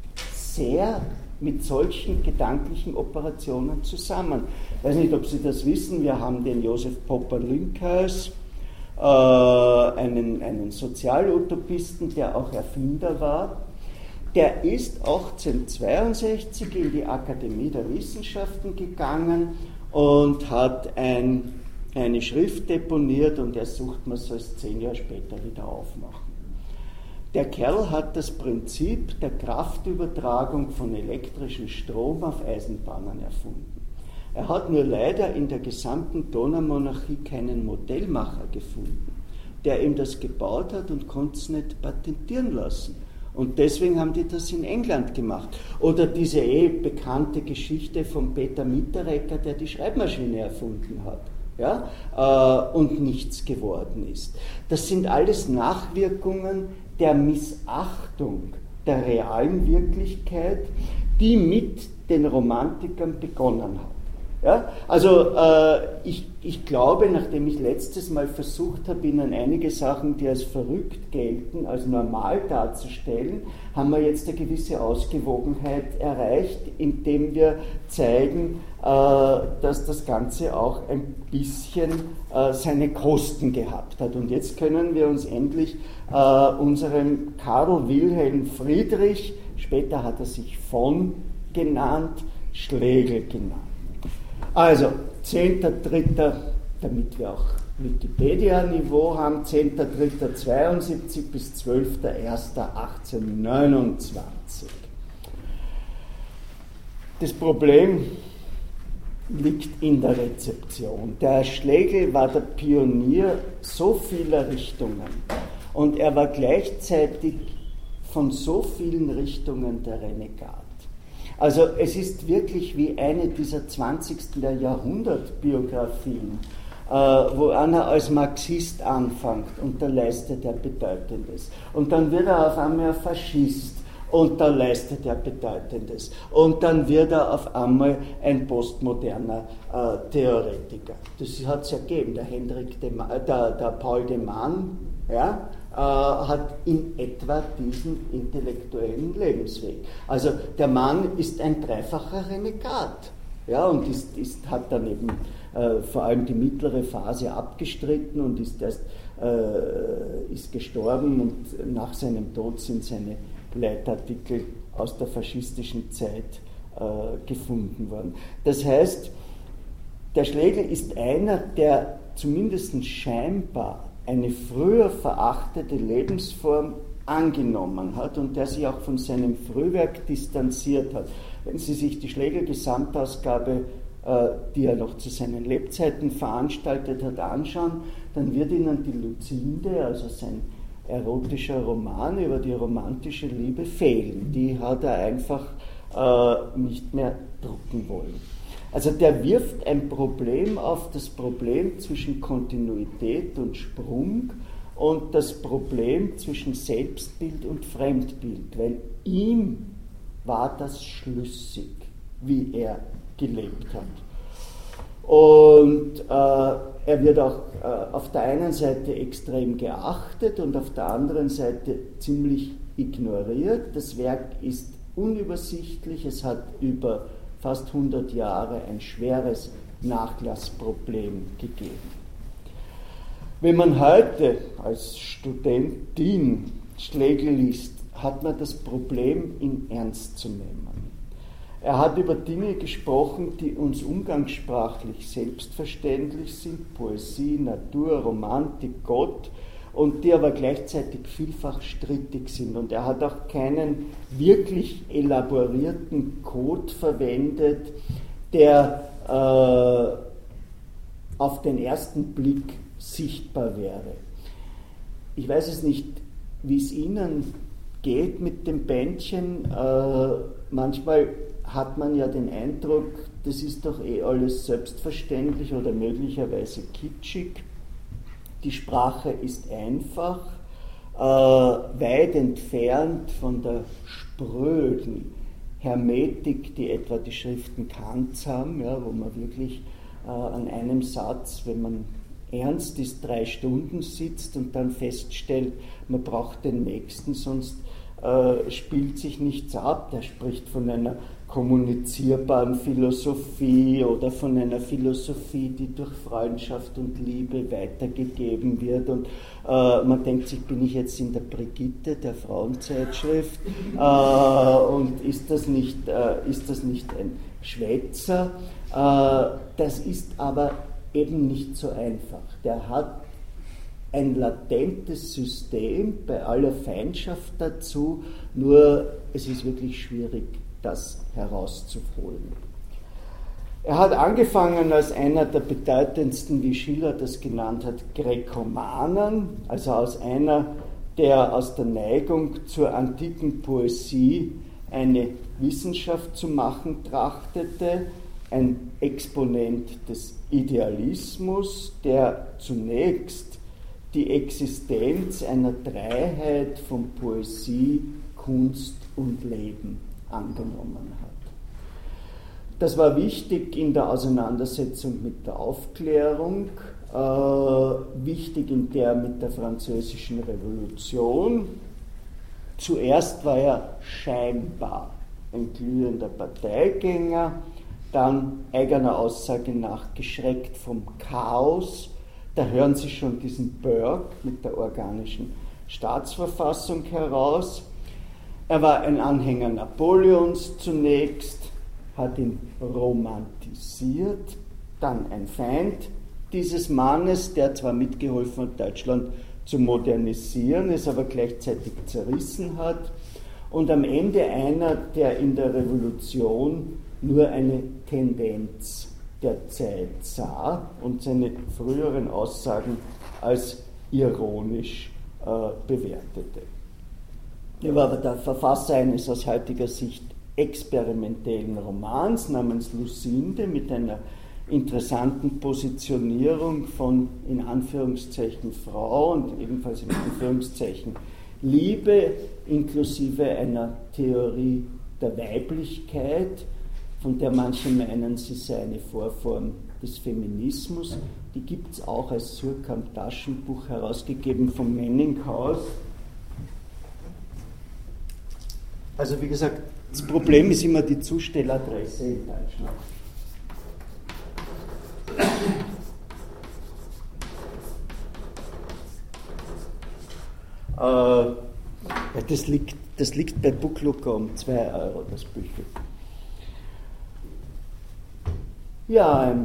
sehr mit solchen gedanklichen Operationen zusammen. Ich weiß nicht, ob Sie das wissen, wir haben den Josef Popper-Lynkhuis, äh, einen, einen Sozialutopisten, der auch Erfinder war. Der ist achtzehnhundertzweiundsechzig in die Akademie der Wissenschaften gegangen und hat ein eine Schrift deponiert und er sucht man soll es zehn Jahre später wieder aufmachen. Der Kerl hat das Prinzip der Kraftübertragung von elektrischem Strom auf Eisenbahnen erfunden. Er hat nur leider in der gesamten Donaumonarchie keinen Modellmacher gefunden, der ihm das gebaut hat und konnte es nicht patentieren lassen. Und deswegen haben die das in England gemacht. Oder diese eh bekannte Geschichte von Peter Mitterecker, der die Schreibmaschine erfunden hat. Ja, äh, und nichts geworden ist. Das sind alles Nachwirkungen der Missachtung der realen Wirklichkeit, die mit den Romantikern begonnen hat. Ja? Also äh, ich, ich glaube, nachdem ich letztes Mal versucht habe, Ihnen einige Sachen, die als verrückt gelten, als normal darzustellen, haben wir jetzt eine gewisse Ausgewogenheit erreicht, indem wir zeigen, äh, dass das Ganze auch ein bisschen äh, seine Kosten gehabt hat. Und jetzt können wir uns endlich äh, unserem Karl Wilhelm Friedrich, später hat er sich von genannt, Schlegel genannt. Also, zehnter dritter, damit wir auch Wikipedia-Niveau haben, zehnter dritter zweiundsiebzig bis zwölfter erster achtzehnhundertneunundzwanzig. Das Problem liegt in der Rezeption. Der Schlegel war der Pionier so vieler Richtungen und er war gleichzeitig von so vielen Richtungen der Renegat. Also es ist wirklich wie eine dieser zwanzigsten Jahrhundert-Biografien, äh, wo einer als Marxist anfängt und da leistet er Bedeutendes. Und dann wird er auf einmal Faschist und da leistet er Bedeutendes. Und dann wird er auf einmal ein postmoderner äh, Theoretiker. Das hat es ja gegeben. Der, Hendrik de Ma- der, der Paul de Man, ja, äh, hat in etwa diesen intellektuellen Lebensweg. Also der Mann ist ein dreifacher Renegat, ja, und ist, ist, hat dann eben äh, vor allem die mittlere Phase abgestritten und ist erst äh, ist gestorben und nach seinem Tod sind seine Leitartikel aus der faschistischen Zeit äh, gefunden worden. Das heißt, der Schlegel ist einer, der zumindest scheinbar eine früher verachtete Lebensform angenommen hat und der sich auch von seinem Frühwerk distanziert hat. Wenn Sie sich die Schlegel-Gesamtausgabe, äh, die er noch zu seinen Lebzeiten veranstaltet hat, anschauen, dann wird Ihnen die Lucinde, also sein erotischer Roman über die romantische Liebe, fehlen. Die hat er einfach äh, nicht mehr drucken wollen. Also der wirft ein Problem auf, das Problem zwischen Kontinuität und Sprung und das Problem zwischen Selbstbild und Fremdbild, weil ihm war das schlüssig, wie er gelebt hat. Und äh, er wird auch äh, auf der einen Seite extrem geachtet und auf der anderen Seite ziemlich ignoriert. Das Werk ist unübersichtlich, es hat über fast hundert Jahre ein schweres Nachlassproblem gegeben. Wenn man heute als Studentin Schlegel liest, hat man das Problem, ihn ernst zu nehmen. Er hat über Dinge gesprochen, die uns umgangssprachlich selbstverständlich sind, Poesie, Natur, Romantik, Gott, und die aber gleichzeitig vielfach strittig sind. Und er hat auch keinen wirklich elaborierten Code verwendet, der äh, auf den ersten Blick sichtbar wäre. Ich weiß es nicht, wie es Ihnen geht mit dem Bändchen. Äh, manchmal hat man ja den Eindruck, das ist doch eh alles selbstverständlich oder möglicherweise kitschig. Die Sprache ist einfach, äh, weit entfernt von der spröden Hermetik, die etwa die Schriften Kants haben, ja, wo man wirklich äh, an einem Satz, wenn man ernst ist, drei Stunden sitzt und dann feststellt, man braucht den nächsten, sonst äh, spielt sich nichts ab. Der spricht von einer kommunizierbaren Philosophie oder von einer Philosophie, die durch Freundschaft und Liebe weitergegeben wird. Und äh, man denkt sich, bin ich jetzt in der Brigitte, der Frauenzeitschrift, äh, und ist das nicht, äh, ist das nicht ein Schwätzer? Äh, das ist aber eben nicht so einfach. Der hat ein latentes System bei aller Feindschaft dazu, nur es ist wirklich schwierig, das herauszuholen. Er hat angefangen als einer der bedeutendsten, wie Schiller das genannt hat, Gräkomanen, also als einer, der aus der Neigung zur antiken Poesie eine Wissenschaft zu machen trachtete, ein Exponent des Idealismus, der zunächst die Existenz einer Dreiheit von Poesie, Kunst und Leben angenommen hat. Das war wichtig in der Auseinandersetzung mit der Aufklärung, äh, wichtig in der mit der Französischen Revolution. Zuerst war er scheinbar ein glühender Parteigänger, dann eigener Aussage nach geschreckt vom Chaos. Da hören Sie schon diesen Burke mit der organischen Staatsverfassung heraus. Er war ein Anhänger Napoleons zunächst, hat ihn romantisiert, dann ein Feind dieses Mannes, der zwar mitgeholfen hat, Deutschland zu modernisieren, es aber gleichzeitig zerrissen hat, und am Ende einer, der in der Revolution nur eine Tendenz der Zeit sah und seine früheren Aussagen als ironisch äh, bewertete. Er war aber der Verfasser eines aus heutiger Sicht experimentellen Romans namens Lucinde mit einer interessanten Positionierung von, in Anführungszeichen, Frau und ebenfalls in Anführungszeichen Liebe, inklusive einer Theorie der Weiblichkeit, von der manche meinen, sie sei eine Vorform des Feminismus. Die gibt es auch als Surkamp-Taschenbuch, herausgegeben vom Menninghaus. Also wie gesagt, das Problem ist immer die Zustelladresse in Deutschland. Äh, ja, das, liegt, das liegt bei Booklooker um zwei Euro, das Büchel. Ja, ein,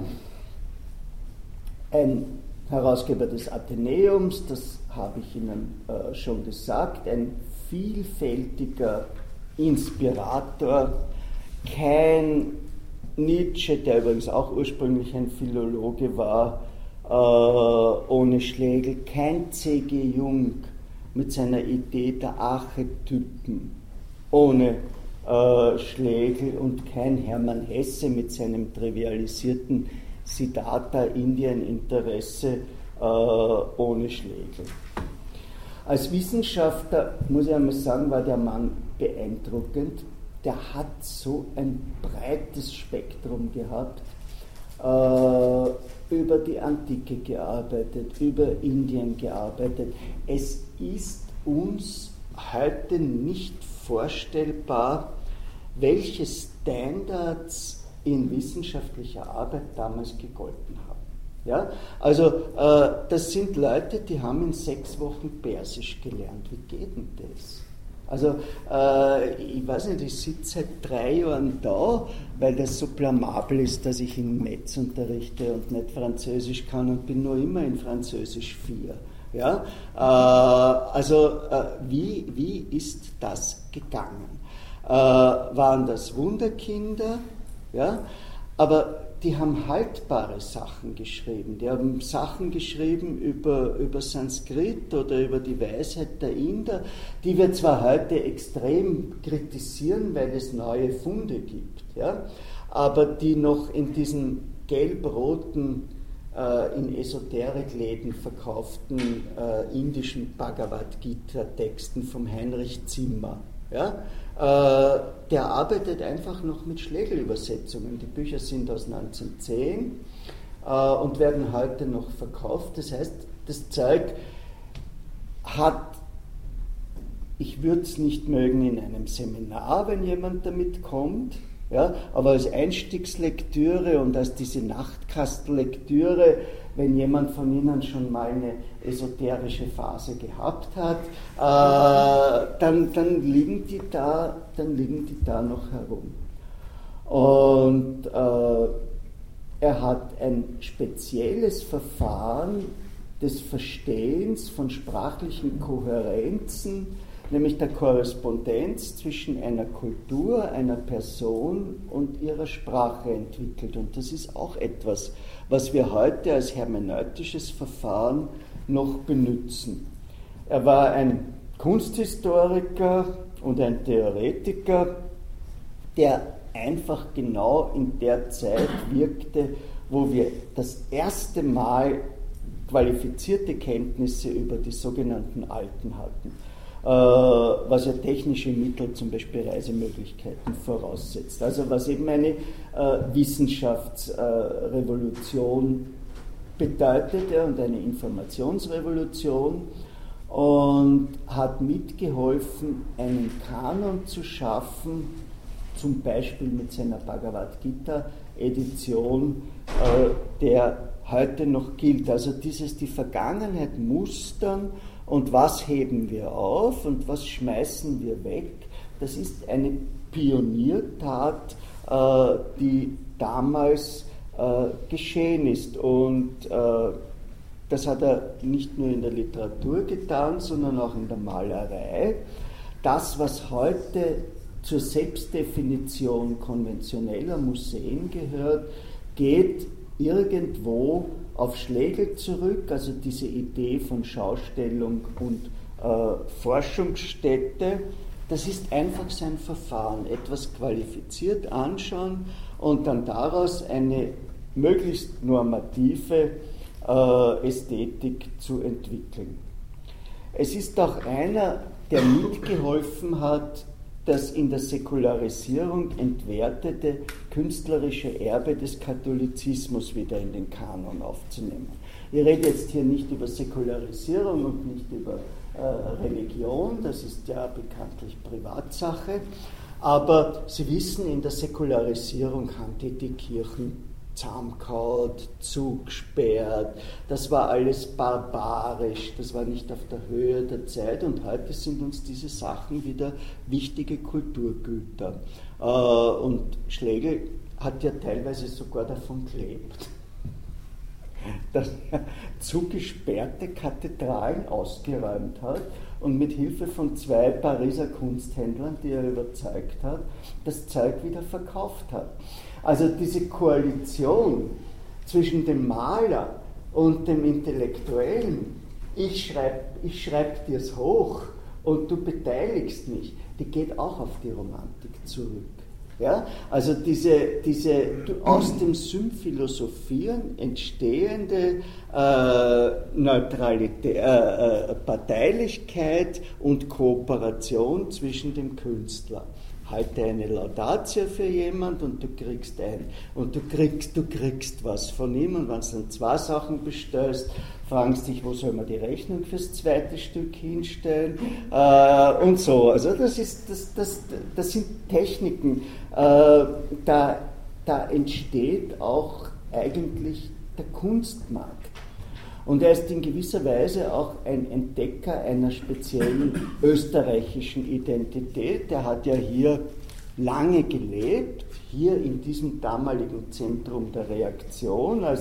ein Herausgeber des Athenäums, das habe ich Ihnen äh, schon gesagt, ein vielfältiger Inspirator, kein Nietzsche, der übrigens auch ursprünglich ein Philologe war, äh, ohne Schlegel, kein C G Jung mit seiner Idee der Archetypen ohne äh, Schlegel und kein Hermann Hesse mit seinem trivialisierten Siddhartha-Indien-Interesse äh, ohne Schlegel. Als Wissenschaftler, muss ich einmal sagen, war der Mann beeindruckend. Der hat so ein breites Spektrum gehabt, äh, über die Antike gearbeitet, über Indien gearbeitet. Es ist uns heute nicht vorstellbar, welche Standards in wissenschaftlicher Arbeit damals gegolten haben. Ja? Also äh, das sind Leute, die haben in sechs Wochen Persisch gelernt. Wie geht denn das? Also äh, ich weiß nicht, ich sitze seit drei Jahren da, weil das so blamabel ist, dass ich in Metz unterrichte und nicht Französisch kann und bin nur immer in Französisch vier. Ja? Äh, also äh, wie, wie ist das gegangen? Äh, waren das Wunderkinder? Ja? Aber die haben haltbare Sachen geschrieben. Die haben Sachen geschrieben über, über Sanskrit oder über die Weisheit der Inder, die wir zwar heute extrem kritisieren, weil es neue Funde gibt, ja? Aber die noch in diesen gelb-roten, äh, in Esoterikläden verkauften äh, indischen Bhagavad Gita-Texten vom Heinrich Zimmer, ja? Äh, der arbeitet einfach noch mit Schlegel-Übersetzungen. Die Bücher sind aus neunzehnhundertzehn äh, und werden heute noch verkauft. Das heißt, das Zeug hat, ich würde es nicht mögen in einem Seminar, wenn jemand damit kommt, ja, aber als Einstiegslektüre und als diese Nachtkastenlektüre, wenn jemand von Ihnen schon mal eine esoterische Phase gehabt hat, äh, dann, dann, liegen die da, dann liegen die da noch herum. Und äh, er hat ein spezielles Verfahren des Verstehens von sprachlichen Kohärenzen, nämlich der Korrespondenz zwischen einer Kultur, einer Person und ihrer Sprache entwickelt. Und das ist auch etwas, was wir heute als hermeneutisches Verfahren noch benutzen. Er war ein Kunsthistoriker und ein Theoretiker, der einfach genau in der Zeit wirkte, wo wir das erste Mal qualifizierte Kenntnisse über die sogenannten Alten hatten, was ja technische Mittel, zum Beispiel Reisemöglichkeiten, voraussetzt. Also was eben eine äh, Wissenschaftsrevolution äh, bedeutet, ja, und eine Informationsrevolution, und hat mitgeholfen, einen Kanon zu schaffen, zum Beispiel mit seiner Bhagavad Gita Edition, äh, der heute noch gilt. Also dieses die Vergangenheit mustern und was heben wir auf und was schmeißen wir weg, das ist eine Pioniertat, äh, die damals äh, geschehen ist. Und äh, das hat er nicht nur in der Literatur getan, sondern auch in der Malerei. Das, was heute zur Selbstdefinition konventioneller Museen gehört, geht irgendwo auf Schlegel zurück, also diese Idee von Schaustellung und äh, Forschungsstätte. Das ist einfach sein Verfahren, etwas qualifiziert anschauen und dann daraus eine möglichst normative äh, Ästhetik zu entwickeln. Es ist auch einer, der mitgeholfen hat, das in der Säkularisierung entwertete künstlerische Erbe des Katholizismus wieder in den Kanon aufzunehmen. Ich rede jetzt hier nicht über Säkularisierung und nicht über äh, Religion, das ist ja bekanntlich Privatsache, aber Sie wissen, in der Säkularisierung haben die die Kirchen zusammengehauen, zugesperrt, das war alles barbarisch, das war nicht auf der Höhe der Zeit und heute sind uns diese Sachen wieder wichtige Kulturgüter. Und Schlegel hat ja teilweise sogar davon gelebt, dass er zugesperrte Kathedralen ausgeräumt hat und mit Hilfe von zwei Pariser Kunsthändlern, die er überzeugt hat, das Zeug wieder verkauft hat. Also diese Koalition zwischen dem Maler und dem Intellektuellen, ich schreibe ich schreib dir es hoch und du beteiligst mich, die geht auch auf die Romantik zurück. Ja? Also diese, diese aus dem Symphilosophieren entstehende äh, Neutralität, äh, äh, Parteilichkeit und Kooperation zwischen dem Künstler. Halte eine Laudatio für jemand und du kriegst ein und du kriegst, du kriegst was von ihm und wenn du dann zwei Sachen bestellst, fragst dich, wo soll man die Rechnung fürs zweite Stück hinstellen äh, und so. Also das ist das, das, das sind Techniken, äh, da, da entsteht auch eigentlich der Kunstmarkt. Und er ist in gewisser Weise auch ein Entdecker einer speziellen österreichischen Identität. Er hat ja hier lange gelebt, hier in diesem damaligen Zentrum der Reaktion, als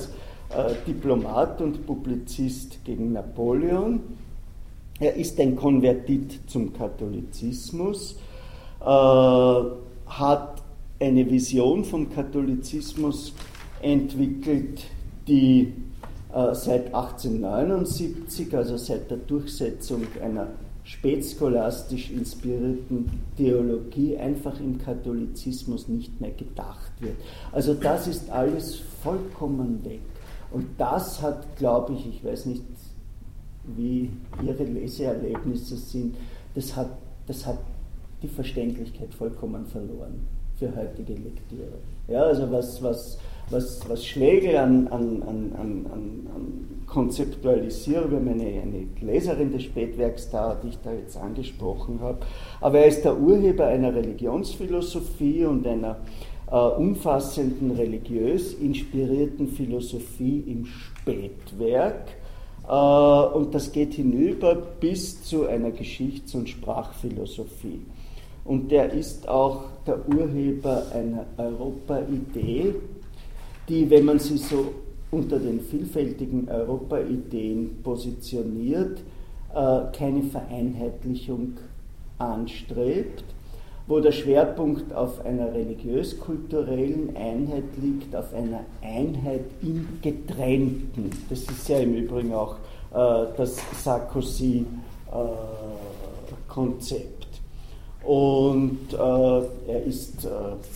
äh, Diplomat und Publizist gegen Napoleon. Er ist ein Konvertit zum Katholizismus, äh, hat eine Vision vom Katholizismus entwickelt, die äh, seit achtzehnhundertneunundsiebzig, also seit der Durchsetzung einer spätscholastisch inspirierten Theologie, einfach im Katholizismus nicht mehr gedacht wird. Also das ist alles vollkommen weg. Und das hat, glaube ich, ich weiß nicht, wie Ihre Leseerlebnisse sind, das hat, das hat die Verständlichkeit vollkommen verloren für heutige Lektüre. Ja, also was, was, was, was Schlegel an, an, an, an, an Konzeptualisierung, wir haben eine, eine Leserin des Spätwerks da, die ich da jetzt angesprochen habe, aber er ist der Urheber einer Religionsphilosophie und einer äh, umfassenden religiös inspirierten Philosophie im Spätwerk. Und das geht hinüber bis zu einer Geschichts- und Sprachphilosophie. Und der ist auch der Urheber einer Europa-Idee, die, wenn man sie so unter den vielfältigen Europa-Ideen positioniert, keine Vereinheitlichung anstrebt, wo der Schwerpunkt auf einer religiös-kulturellen Einheit liegt, auf einer Einheit im Getrennten. Das ist ja im Übrigen auch äh, das Sarkozy-Konzept. Äh, Und äh, er ist äh,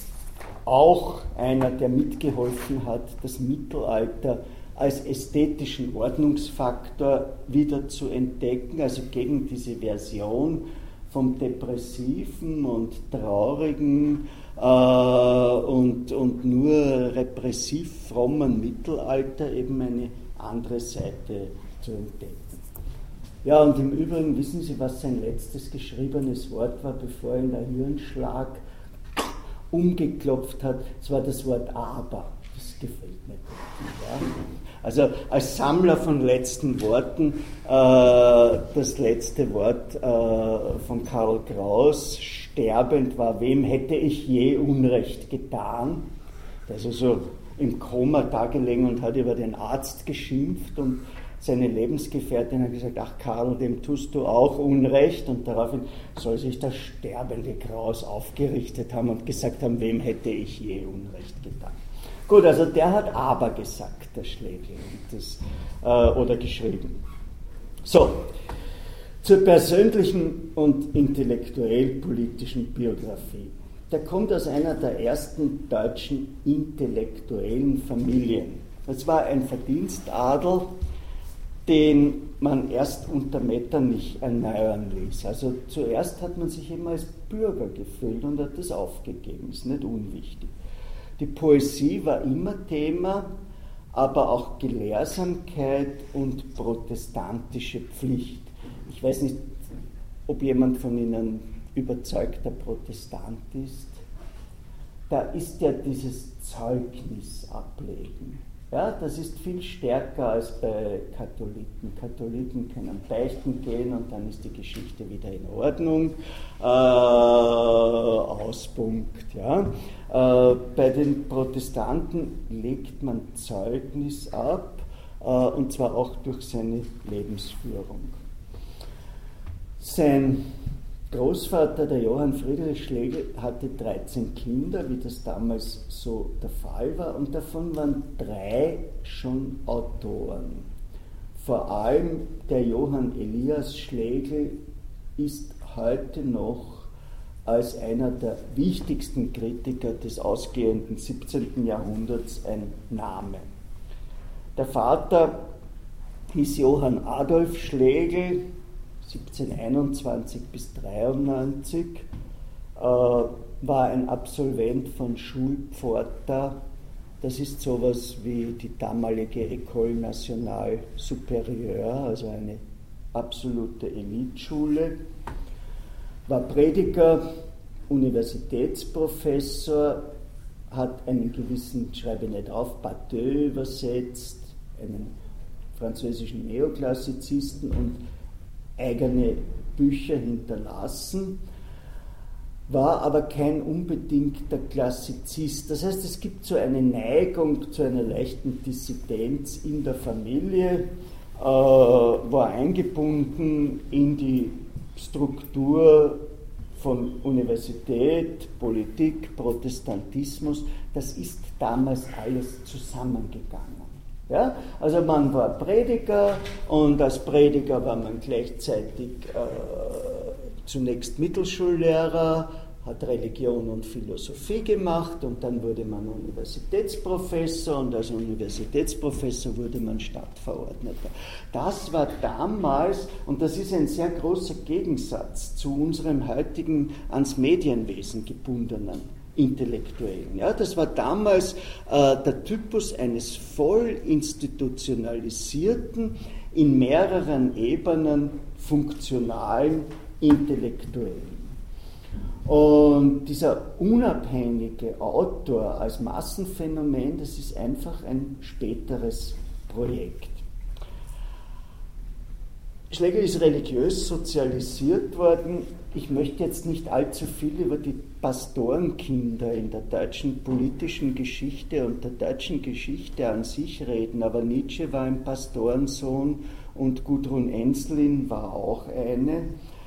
auch einer, der mitgeholfen hat, das Mittelalter als ästhetischen Ordnungsfaktor wieder zu entdecken, also gegen diese Version vom depressiven und traurigen äh, und, und nur repressiv frommen Mittelalter eben eine andere Seite zu entdecken. Ja, und im Übrigen wissen Sie, was sein letztes geschriebenes Wort war, bevor ihn der Hirnschlag umgeklopft hat? Es war das Wort aber. Das gefällt mir gut. Ja? Also als Sammler von letzten Worten, äh, das letzte Wort äh, von Karl Kraus, sterbend war, wem hätte ich je Unrecht getan? Der ist also im Koma dagelegen und hat über den Arzt geschimpft und seine Lebensgefährtin hat gesagt, ach Karl, dem tust du auch Unrecht, und daraufhin soll sich der sterbende Kraus aufgerichtet haben und gesagt haben, wem hätte ich je Unrecht getan. Gut, also der hat aber gesagt, der Schlegel, und das, äh, oder geschrieben. So, zur persönlichen und intellektuell-politischen Biografie. Der kommt aus einer der ersten deutschen intellektuellen Familien. Das war ein Verdienstadel, den man erst unter Metternich erneuern ließ. Also zuerst hat man sich immer als Bürger gefühlt und hat das aufgegeben, ist nicht unwichtig. Die Poesie war immer Thema, aber auch Gelehrsamkeit und protestantische Pflicht. Ich weiß nicht, ob jemand von Ihnen überzeugter Protestant ist. Da ist ja dieses Zeugnis ablegen. Ja, das ist viel stärker als bei Katholiken. Katholiken können beichten gehen und dann ist die Geschichte wieder in Ordnung. Äh, Auspunkt. Ja. Äh, bei den Protestanten legt man Zeugnis ab, äh, und zwar auch durch seine Lebensführung. Sein Großvater, der Johann Friedrich Schlegel, hatte dreizehn Kinder, wie das damals so der Fall war, und davon waren drei schon Autoren. Vor allem der Johann Elias Schlegel ist heute noch als einer der wichtigsten Kritiker des ausgehenden siebzehnten Jahrhunderts ein Name. Der Vater hieß Johann Adolf Schlegel, siebzehnhunderteinundzwanzig bis dreiundneunzig, äh, war ein Absolvent von Schulpforta. Das ist sowas wie die damalige École Nationale Supérieure, also eine absolute Elitschule. War Prediger, Universitätsprofessor, hat einen gewissen, schreibe ich nicht auf, Batteux übersetzt, einen französischen Neoklassizisten und eigene Bücher hinterlassen. war aber kein unbedingter Klassizist. Das heißt, es gibt so eine Neigung zu einer leichten Dissidenz in der Familie, äh, war eingebunden in die Struktur von Universität, Politik, Protestantismus. Das ist damals alles zusammengegangen. Ja? Also man war Prediger und als Prediger war man gleichzeitig äh, zunächst Mittelschullehrer, hat Religion und Philosophie gemacht und dann wurde man Universitätsprofessor und als Universitätsprofessor wurde man Stadtverordneter. Das war damals, und das ist ein sehr großer Gegensatz zu unserem heutigen ans Medienwesen gebundenen Intellektuellen. Ja, das war damals äh, der Typus eines voll institutionalisierten, in mehreren Ebenen funktionalen Intellektuellen. Und dieser unabhängige Autor als Massenphänomen, das ist einfach ein späteres Projekt. Schlegel ist religiös sozialisiert worden. Ich möchte jetzt nicht allzu viel über die Pastorenkinder in der deutschen politischen Geschichte und der deutschen Geschichte an sich reden, aber Nietzsche war ein Pastorensohn und Gudrun Ensslin war auch eine.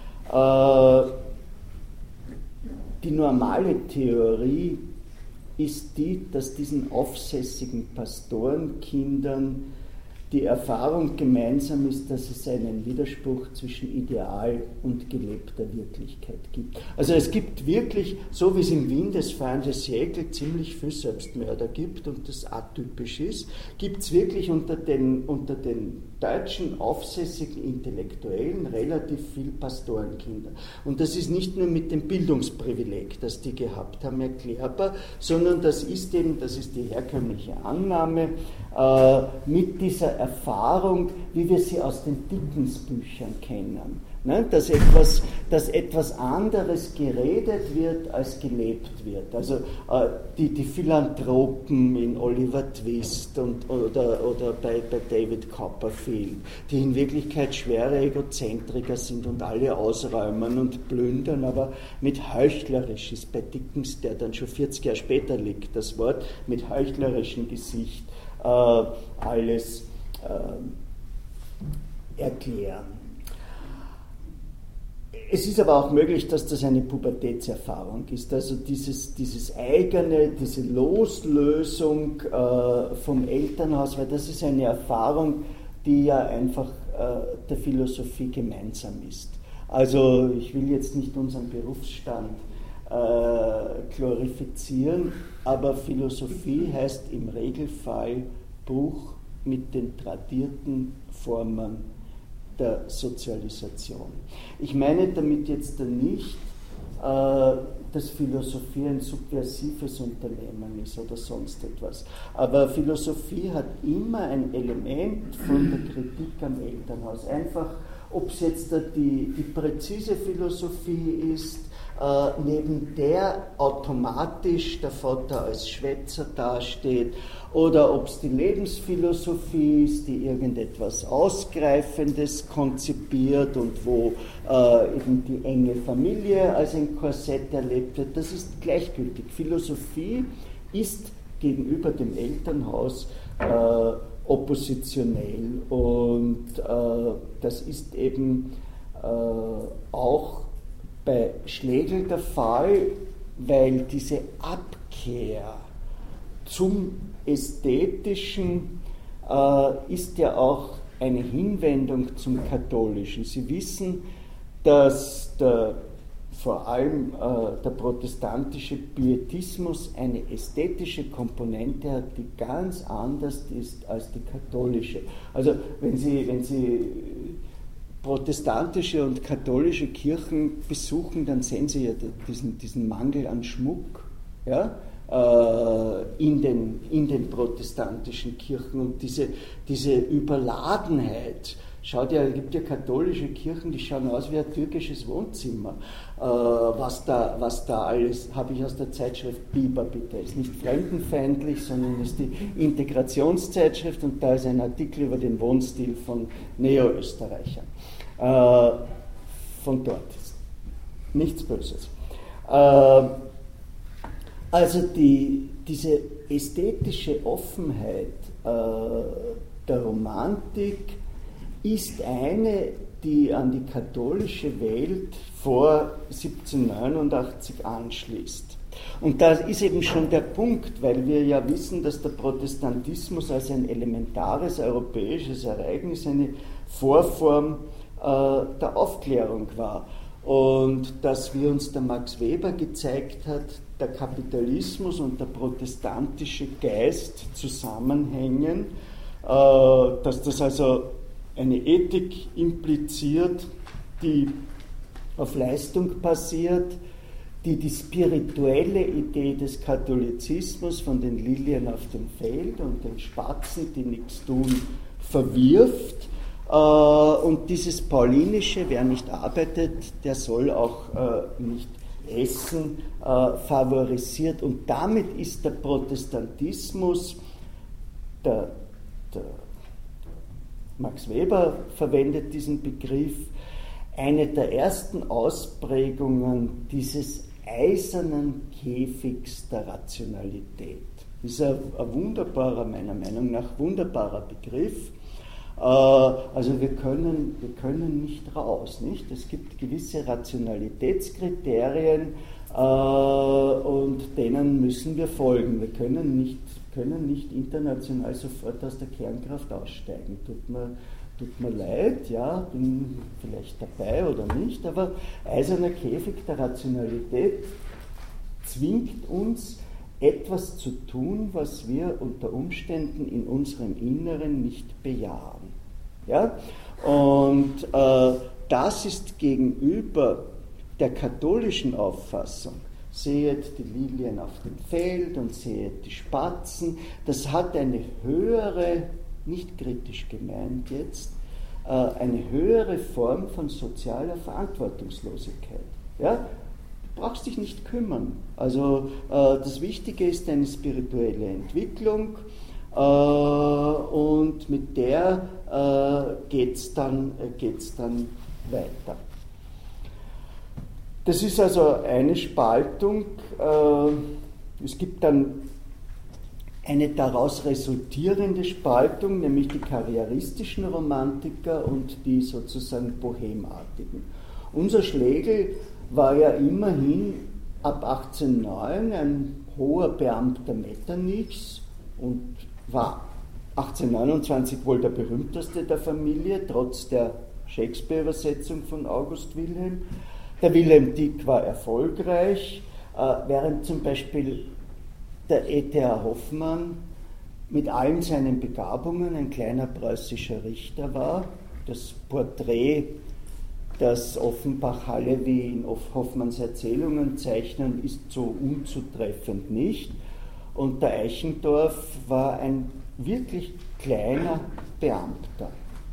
Die normale Theorie ist die, dass diesen aufsässigen Pastorenkindern die Erfahrung gemeinsam ist, dass es einen Widerspruch zwischen Ideal und gelebter Wirklichkeit gibt. Also es gibt wirklich, so wie es im Wien des Feinden Siècle ziemlich viel Selbstmörder gibt und das atypisch ist, gibt es wirklich unter den, unter den deutschen aufsässigen Intellektuellen relativ viel Pastorenkinder. Und das ist nicht nur mit dem Bildungsprivileg, das die gehabt haben, erklärbar, sondern das ist eben, das ist die herkömmliche Annahme, äh, mit dieser Erfahrung, wie wir sie aus den Dickens-Büchern kennen. Ne? Dass, etwas, dass etwas anderes geredet wird, als gelebt wird. Also äh, die, die Philanthropen in Oliver Twist und, oder, oder bei, bei David Copperfield, die in Wirklichkeit schwere Egozentriker sind und alle ausräumen und plündern, aber mit heuchlerisch ist bei Dickens, der dann schon vierzig Jahre später liegt, das Wort, mit heuchlerischem Gesicht äh, alles äh, erklären. Es ist aber auch möglich, dass das eine Pubertätserfahrung ist, also dieses, dieses eigene, diese Loslösung äh, vom Elternhaus, weil das ist eine Erfahrung, die ja einfach äh, der Philosophie gemeinsam ist. Also ich will jetzt nicht unseren Berufsstand äh, glorifizieren, aber Philosophie heißt im Regelfall Bruch mit den tradierten Formen der Sozialisation. Ich meine damit jetzt nicht, äh, dass Philosophie ein subversives Unternehmen ist oder sonst etwas. Aber Philosophie hat immer ein Element von der Kritik am Elternhaus. Einfach, ob es jetzt die, die präzise Philosophie ist, äh, neben der automatisch der Vater als Schwätzer dasteht, oder ob es die Lebensphilosophie ist, die irgendetwas Ausgreifendes konzipiert und wo äh, eben die enge Familie als ein Korsett erlebt wird, das ist gleichgültig. Philosophie ist gegenüber dem Elternhaus äh, oppositionell und äh, das ist eben äh, auch bei Schlegel der Fall, weil diese Abkehr zum Ästhetischen äh, ist ja auch eine Hinwendung zum Katholischen. Sie wissen, dass der, vor allem äh, der protestantische Pietismus eine ästhetische Komponente hat, die ganz anders ist als die katholische. Also wenn Sie, wenn Sie protestantische und katholische Kirchen besuchen, dann sehen Sie ja diesen, diesen Mangel an Schmuck, ja? In den, in den protestantischen Kirchen und diese, diese Überladenheit. Schaut ja, es gibt ja katholische Kirchen, die schauen aus wie ein türkisches Wohnzimmer. Äh, was, da, was da alles, habe ich aus der Zeitschrift Biber, bitte, ist nicht fremdenfeindlich, sondern ist die Integrationszeitschrift und da ist ein Artikel über den Wohnstil von Neo-Österreichern. Äh, von dort. Nichts Böses. Äh, also die, diese ästhetische Offenheit äh, der Romantik ist eine, die an die katholische Welt vor siebzehnhundertneunundachtzig anschließt. Und da ist eben schon der Punkt, weil wir ja wissen, dass der Protestantismus als ein elementares europäisches Ereignis eine Vorform äh, der Aufklärung war. Und dass, wie uns der Max Weber gezeigt hat, der Kapitalismus und der protestantische Geist zusammenhängen, äh, dass das also eine Ethik impliziert, die auf Leistung basiert, die die spirituelle Idee des Katholizismus von den Lilien auf dem Feld und den Spatzen, die nichts tun, verwirft. Und dieses Paulinische, wer nicht arbeitet, der soll auch nicht essen, favorisiert. Und damit ist der Protestantismus, der, der Max Weber verwendet diesen Begriff, eine der ersten Ausprägungen dieses eisernen Käfigs der Rationalität. Das ist ein, ein wunderbarer, meiner Meinung nach wunderbarer Begriff. Äh, also wir können, wir können nicht raus, nicht? Es gibt gewisse Rationalitätskriterien äh, und denen müssen wir folgen. Wir können nicht, können nicht international sofort aus der Kernkraft aussteigen. Tut mir, tut mir leid, ja, bin vielleicht dabei oder nicht, aber eiserner Käfig der Rationalität zwingt uns, etwas zu tun, was wir unter Umständen in unserem Inneren nicht bejahen. Ja? Und äh, das ist gegenüber der katholischen Auffassung, sehet die Lilien auf dem Feld und sehet die Spatzen, das hat eine höhere, nicht kritisch gemeint jetzt, äh, eine höhere Form von sozialer Verantwortungslosigkeit. Ja? Du brauchst dich nicht kümmern. Also äh, das Wichtige ist eine spirituelle Entwicklung äh, und mit der äh, geht es dann, äh, geht's dann weiter. Das ist also eine Spaltung. Äh, es gibt dann eine daraus resultierende Spaltung, nämlich die karrieristischen Romantiker und die sozusagen Bohemartigen. Unser Schlegel war ja immerhin ab achtzehnhundertneun ein hoher Beamter Metternichs und war achtzehnhundertneunundzwanzig wohl der berühmteste der Familie, trotz der Shakespeare-Übersetzung von August Wilhelm. Der Wilhelm Tieck war erfolgreich, äh, während zum Beispiel der E T H Hoffmann mit allen seinen Begabungen ein kleiner preußischer Richter war. Das Porträt, das Offenbach-Hallewy in Hoffmanns Erzählungen zeichnen, ist so unzutreffend nicht. Und der Eichendorff war ein wirklich kleiner Beamter.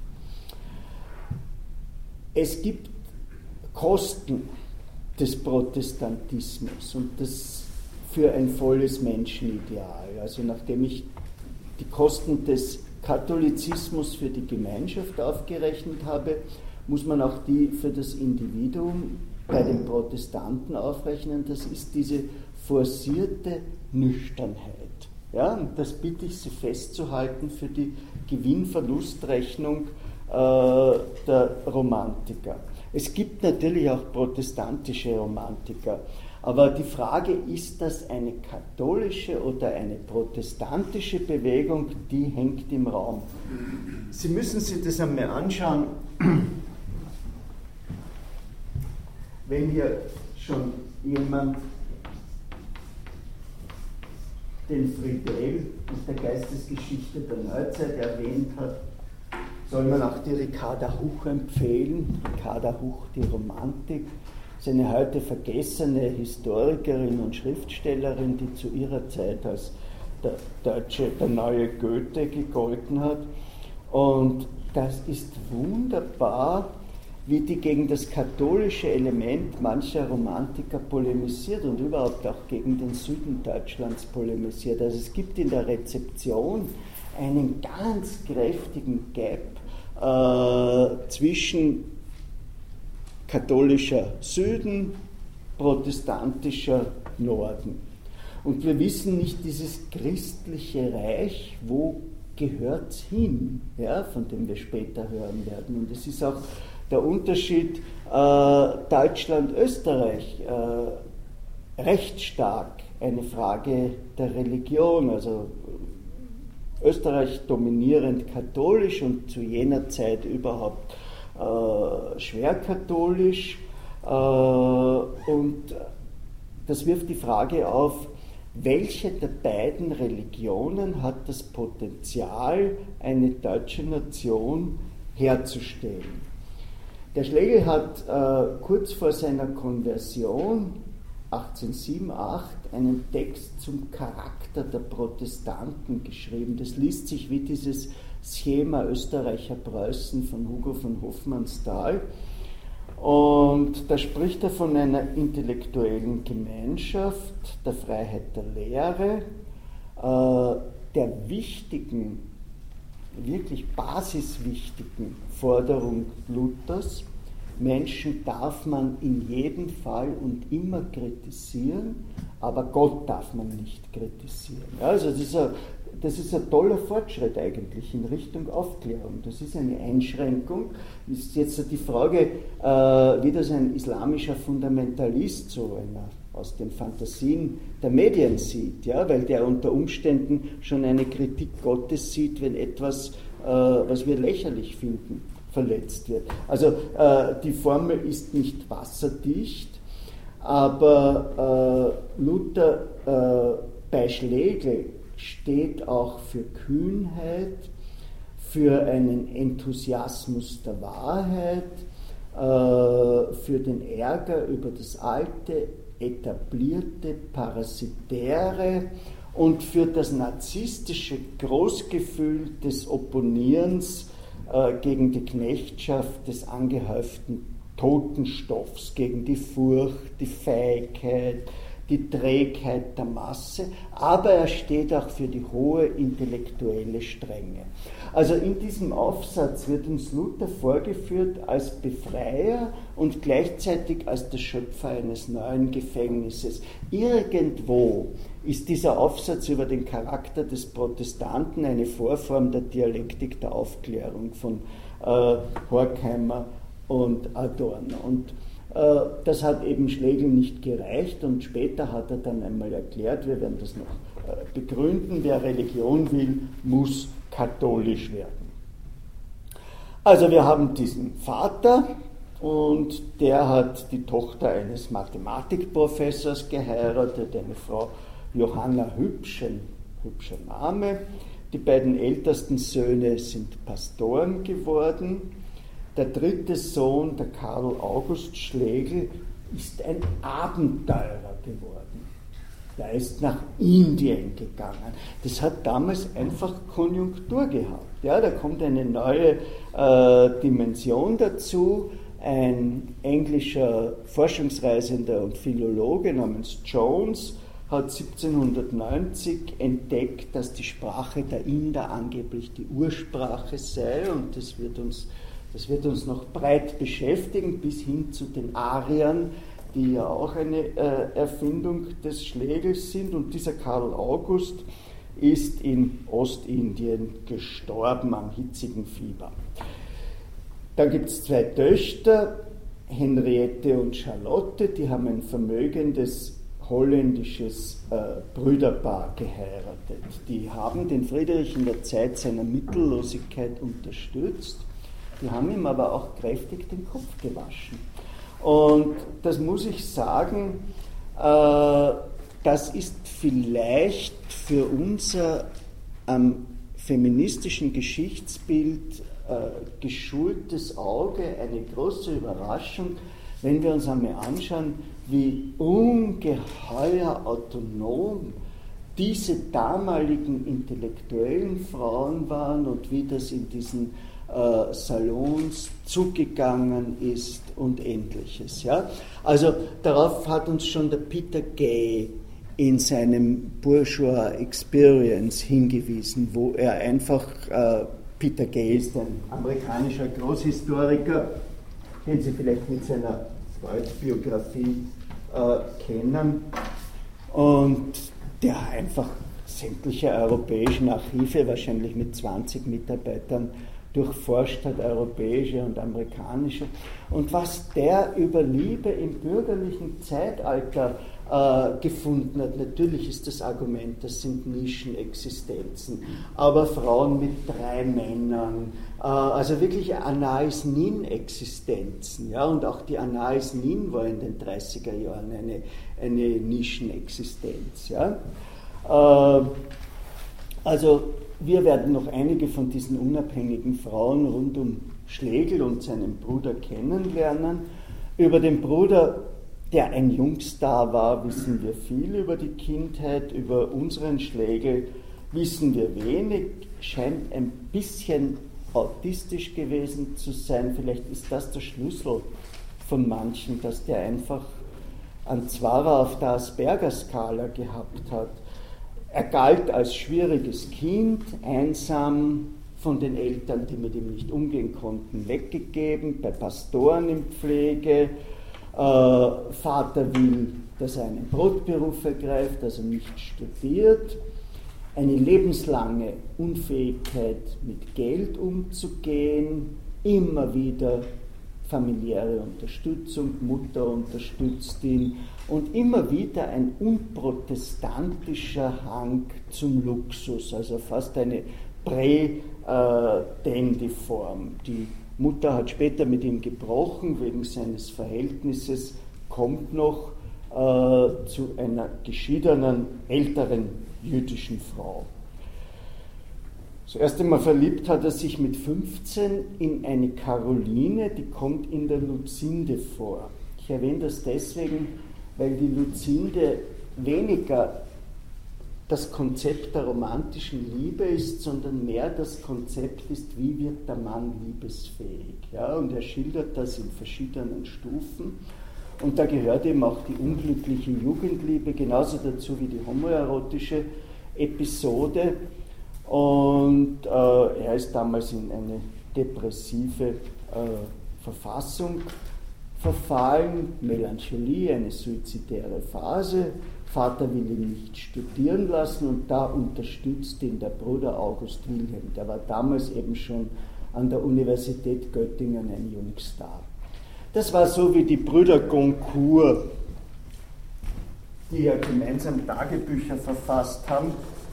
Es gibt Kosten des Protestantismus und das für ein volles Menschenideal. Also nachdem ich die Kosten des Katholizismus für die Gemeinschaft aufgerechnet habe, muss man auch die für das Individuum bei den Protestanten aufrechnen. Das ist diese forcierte Nüchternheit. Ja, und das bitte ich Sie festzuhalten für die Gewinn-Verlust-Rechnung äh, der Romantiker. Es gibt natürlich auch protestantische Romantiker, aber die Frage, ist das eine katholische oder eine protestantische Bewegung, die hängt im Raum. Sie müssen sich das einmal anschauen. Wenn hier schon jemand den Friedel aus der Geistesgeschichte der Neuzeit erwähnt hat, soll man auch die Ricarda Huch empfehlen. Ricarda Huch, die Romantik, ist eine heute vergessene Historikerin und Schriftstellerin, die zu ihrer Zeit als der deutsche, der neue Goethe gegolten hat. Und das ist wunderbar, wie die gegen das katholische Element mancher Romantiker polemisiert und überhaupt auch gegen den Süden Deutschlands polemisiert. Also es gibt in der Rezeption einen ganz kräftigen Gap äh, zwischen katholischer Süden, protestantischer Norden. Und wir wissen nicht, dieses christliche Reich, wo gehört es hin, ja, von dem wir später hören werden. Und es ist auch der Unterschied äh, Deutschland-Österreich äh, recht stark eine Frage der Religion. Also Österreich dominierend katholisch und zu jener Zeit überhaupt äh, schwer katholisch. Äh, und das wirft die Frage auf, welche der beiden Religionen hat das Potenzial, eine deutsche Nation herzustellen? Der Schlegel hat äh, kurz vor seiner Konversion achtzehnhundertsiebenundachtzig einen Text zum Charakter der Protestanten geschrieben. Das liest sich wie dieses Schema Österreicher Preußen von Hugo von Hofmannsthal. Und da spricht er von einer intellektuellen Gemeinschaft, der Freiheit der Lehre, äh, der wichtigen, wirklich basiswichtigen Forderung Luthers: Menschen darf man in jedem Fall und immer kritisieren, aber Gott darf man nicht kritisieren. Ja, also das ist, ein, das ist ein toller Fortschritt eigentlich in Richtung Aufklärung. Das ist eine Einschränkung. Das ist jetzt die Frage, äh, wie das ein islamischer Fundamentalist, so einer aus den Fantasien der Medien sieht, ja, weil der unter Umständen schon eine Kritik Gottes sieht, wenn etwas, äh, was wir lächerlich finden, verletzt wird. Also äh, die Formel ist nicht wasserdicht, aber äh, Luther äh, bei Schlegel steht auch für Kühnheit, für einen Enthusiasmus der Wahrheit, äh, für den Ärger über das Alte, Etablierte, Parasitäre und für das narzisstische Großgefühl des Opponierens äh, gegen die Knechtschaft des angehäuften Totenstoffs, gegen die Furcht, die Feigheit, die Trägheit der Masse, aber er steht auch für die hohe intellektuelle Strenge. Also in diesem Aufsatz wird uns Luther vorgeführt als Befreier und gleichzeitig als der Schöpfer eines neuen Gefängnisses. Irgendwo ist dieser Aufsatz über den Charakter des Protestanten eine Vorform der Dialektik der Aufklärung von äh, Horkheimer und Adorno. Und das hat eben Schlegel nicht gereicht und später hat er dann einmal erklärt, wir werden das noch begründen, wer Religion will, muss katholisch werden. Also wir haben diesen Vater und der hat die Tochter eines Mathematikprofessors geheiratet, eine Frau Johanna Hübsch, ein hübscher Name. Die beiden ältesten Söhne sind Pastoren geworden. Der dritte Sohn, der Karl August Schlegel, ist ein Abenteurer geworden. Der ist nach Indien gegangen. Das hat damals einfach Konjunktur gehabt. Ja, da kommt eine neue äh, Dimension dazu. Ein englischer Forschungsreisender und Philologe namens Jones hat siebzehnhundertneunzig entdeckt, dass die Sprache der Inder angeblich die Ursprache sei, und das wird uns Das wird uns noch breit beschäftigen, bis hin zu den Ariern, die ja auch eine äh, Erfindung des Schlegels sind. Und dieser Karl August ist in Ostindien gestorben am hitzigen Fieber. Dann gibt es zwei Töchter, Henriette und Charlotte, die haben ein vermögendes holländisches äh, Brüderpaar geheiratet. Die haben den Friedrich in der Zeit seiner Mittellosigkeit unterstützt. Die haben ihm aber auch kräftig den Kopf gewaschen. Und das muss ich sagen, äh, das ist vielleicht für unser am feministischen Geschichtsbild äh, geschultes Auge eine große Überraschung, wenn wir uns einmal anschauen, wie ungeheuer autonom diese damaligen intellektuellen Frauen waren und wie das in diesen äh, Salons zugegangen ist und Ähnliches. Ja? Also darauf hat uns schon der Peter Gay in seinem Bourgeois Experience hingewiesen, wo er einfach, äh, Peter Gay ist ein amerikanischer Großhistoriker, den Sie vielleicht mit seiner Freud-Biografie äh, kennen und der einfach sämtliche europäischen Archive, wahrscheinlich mit zwanzig Mitarbeitern, durchforscht hat, europäische und amerikanische. Und was der über Liebe im bürgerlichen Zeitalter äh, gefunden hat, natürlich ist das Argument, das sind Nischenexistenzen, aber Frauen mit drei Männern, äh, also wirklich Anais Nin-Existenzen. Ja, und auch die Anais Nin war in den dreißiger Jahren eine, eine Nischenexistenz. Ja. Äh, also wir werden noch einige von diesen unabhängigen Frauen rund um Schlegel und seinen Bruder kennenlernen. Über den Bruder, der ein Jungstar war, wissen wir viel über die Kindheit, über unseren Schlegel wissen wir wenig, scheint ein bisschen autistisch gewesen zu sein. Vielleicht ist das der Schlüssel von manchen, dass der einfach einen Zwarer auf der Asperger-Skala gehabt hat. Er galt als schwieriges Kind, einsam, von den Eltern, die mit ihm nicht umgehen konnten, weggegeben, bei Pastoren in Pflege. Äh, Vater will, dass er einen Brotberuf ergreift, also nicht studiert. Eine lebenslange Unfähigkeit, mit Geld umzugehen, immer wieder familiäre Unterstützung, Mutter unterstützt ihn und immer wieder ein unprotestantischer Hang zum Luxus, also fast eine Prä-Dandy-Form. Die Mutter hat später mit ihm gebrochen wegen seines Verhältnisses, kommt noch äh, zu einer geschiedenen, älteren jüdischen Frau. Das erste Mal verliebt hat er sich mit fünfzehn in eine Caroline, die kommt in der Luzinde vor. Ich erwähne das deswegen, weil die Luzinde weniger das Konzept der romantischen Liebe ist, sondern mehr das Konzept ist, wie wird der Mann liebesfähig. Ja? Und er schildert das in verschiedenen Stufen. Und da gehört eben auch die unglückliche Jugendliebe genauso dazu wie die homoerotische Episode. Und äh, er ist damals in eine depressive äh, Verfassung verfallen, Melancholie, eine suizidäre Phase. Vater will ihn nicht studieren lassen und da unterstützt ihn der Bruder August Wilhelm. Der war damals eben schon an der Universität Göttingen ein Jungstar. Das war so wie die Brüder Goncourt, die ja gemeinsam Tagebücher verfasst haben,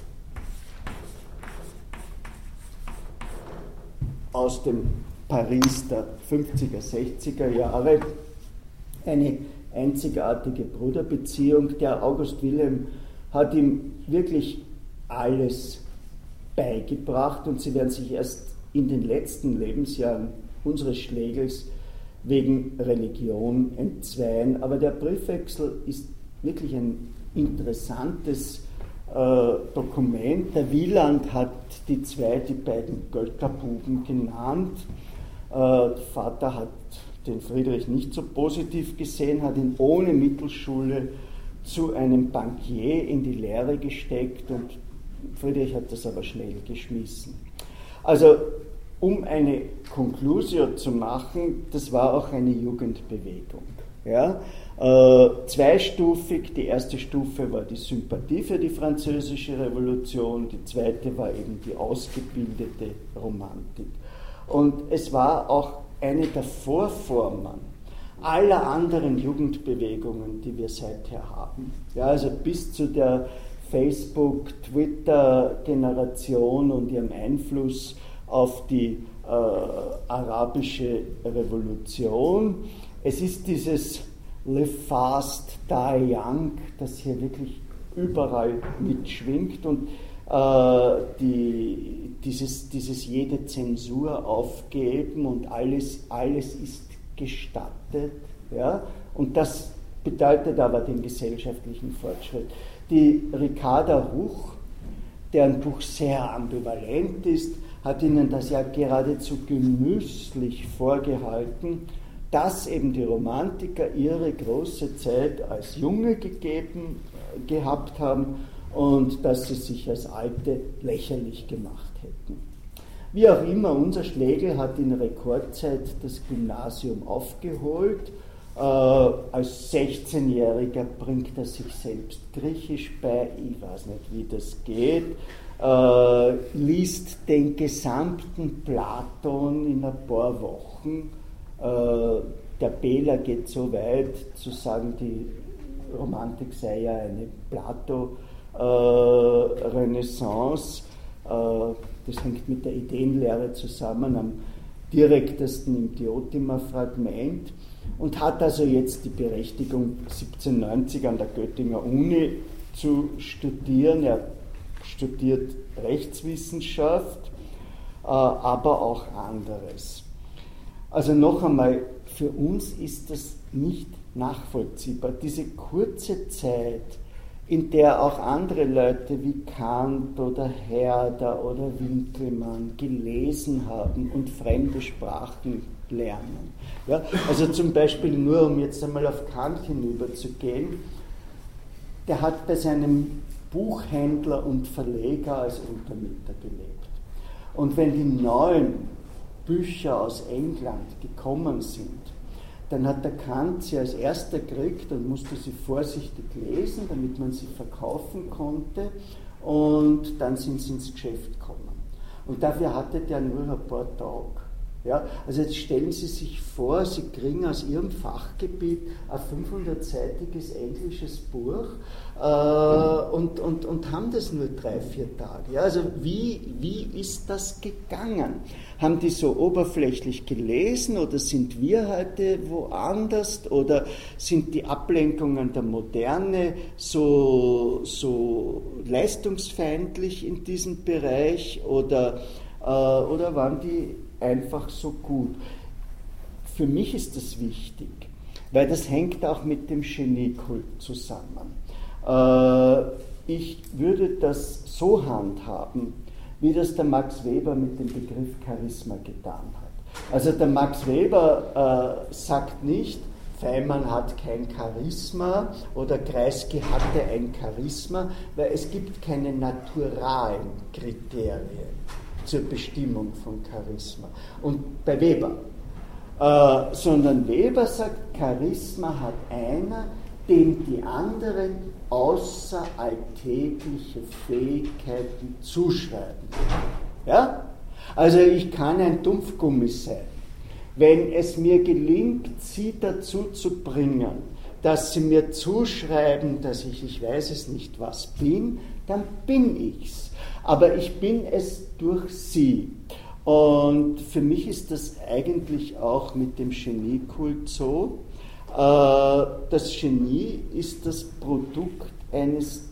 aus dem Paris der fünfziger, sechziger Jahre, eine einzigartige Bruderbeziehung. Der August Wilhelm hat ihm wirklich alles beigebracht und sie werden sich erst in den letzten Lebensjahren unseres Schlegels wegen Religion entzweien. Aber der Briefwechsel ist wirklich ein interessantes äh, Dokument. Der Wieland hat die zwei, die beiden Götterbuben genannt. Äh, der Vater hat den Friedrich nicht so positiv gesehen, hat ihn ohne Mittelschule zu einem Bankier in die Lehre gesteckt und Friedrich hat das aber schnell geschmissen. Also, um eine Conclusio zu machen, das war auch eine Jugendbewegung. Ja? Äh, zweistufig, die erste Stufe war die Sympathie für die französische Revolution, die zweite war eben die ausgebildete Romantik. Und es war auch eine der Vorformen aller anderen Jugendbewegungen, die wir seither haben. Ja, also bis zu der Facebook-Twitter-Generation und ihrem Einfluss auf die äh, arabische Revolution. Es ist dieses Live Fast, Die Young, das hier wirklich überall mitschwingt und äh, die, dieses, dieses jede Zensur aufgeben und alles, alles ist gestattet. Ja? Und das bedeutet aber den gesellschaftlichen Fortschritt. Die Ricarda Ruch, deren Buch sehr ambivalent ist, hat ihnen das ja geradezu genüsslich vorgehalten, dass eben die Romantiker ihre große Zeit als Junge gegeben gehabt haben und dass sie sich als Alte lächerlich gemacht hätten. Wie auch immer, unser Schlegel hat in Rekordzeit das Gymnasium aufgeholt Äh, als sechzehnjähriger bringt er sich selbst Griechisch bei, ich weiß nicht, wie das geht, äh, liest den gesamten Platon in ein paar Wochen. Äh, der Behler geht so weit zu sagen, die Romantik sei ja eine Plato-Renaissance. Äh, das hängt mit der Ideenlehre zusammen, am direktesten im Diotima-Fragment. Und hat also jetzt die Berechtigung, siebzehnhundertneunzig an der Göttinger Uni zu studieren. Er studiert Rechtswissenschaft, äh, aber auch anderes. Also noch einmal, für uns ist das nicht nachvollziehbar. Diese kurze Zeit, in der auch andere Leute wie Kant oder Herder oder Winkelmann gelesen haben und fremde Sprachen lernen. Ja, also zum Beispiel, nur um jetzt einmal auf Kant hinüberzugehen, der hat bei seinem Buchhändler und Verleger als Untermieter gelebt. Und wenn die neuen Bücher aus England gekommen sind, dann hat der Kant sie als erster gekriegt und musste sie vorsichtig lesen, damit man sie verkaufen konnte, und dann sind sie ins Geschäft gekommen. Und dafür hatte der nur ein paar Tage. Ja, also jetzt stellen Sie sich vor, Sie kriegen aus Ihrem Fachgebiet ein fünfhundertseitiges englisches Buch äh, und, und, und haben das nur drei, vier Tage. Ja, also wie, wie ist das gegangen? Haben die so oberflächlich gelesen oder sind wir heute woanders oder sind die Ablenkungen der Moderne so, so leistungsfeindlich in diesem Bereich oder, äh, oder waren die einfach so gut? Für mich ist das wichtig, weil das hängt auch mit dem Geniekult zusammen. Äh, ich würde das so handhaben, wie das der Max Weber mit dem Begriff Charisma getan hat. Also der Max Weber äh, sagt nicht, Feimann hat kein Charisma oder Kreisky hatte ein Charisma, weil es gibt keine naturalen Kriterien zur Bestimmung von Charisma. Und bei Weber. Äh, sondern Weber sagt, Charisma hat einer, dem die anderen außeralltägliche Fähigkeiten zuschreiben. Ja? Also ich kann ein Dumpfgummi sein. Wenn es mir gelingt, sie dazu zu bringen, dass sie mir zuschreiben, dass ich, ich weiß es nicht, was bin, dann bin ich's. Aber ich bin es durch sie. Und für mich ist das eigentlich auch mit dem Geniekult so. Das Genie ist das Produkt eines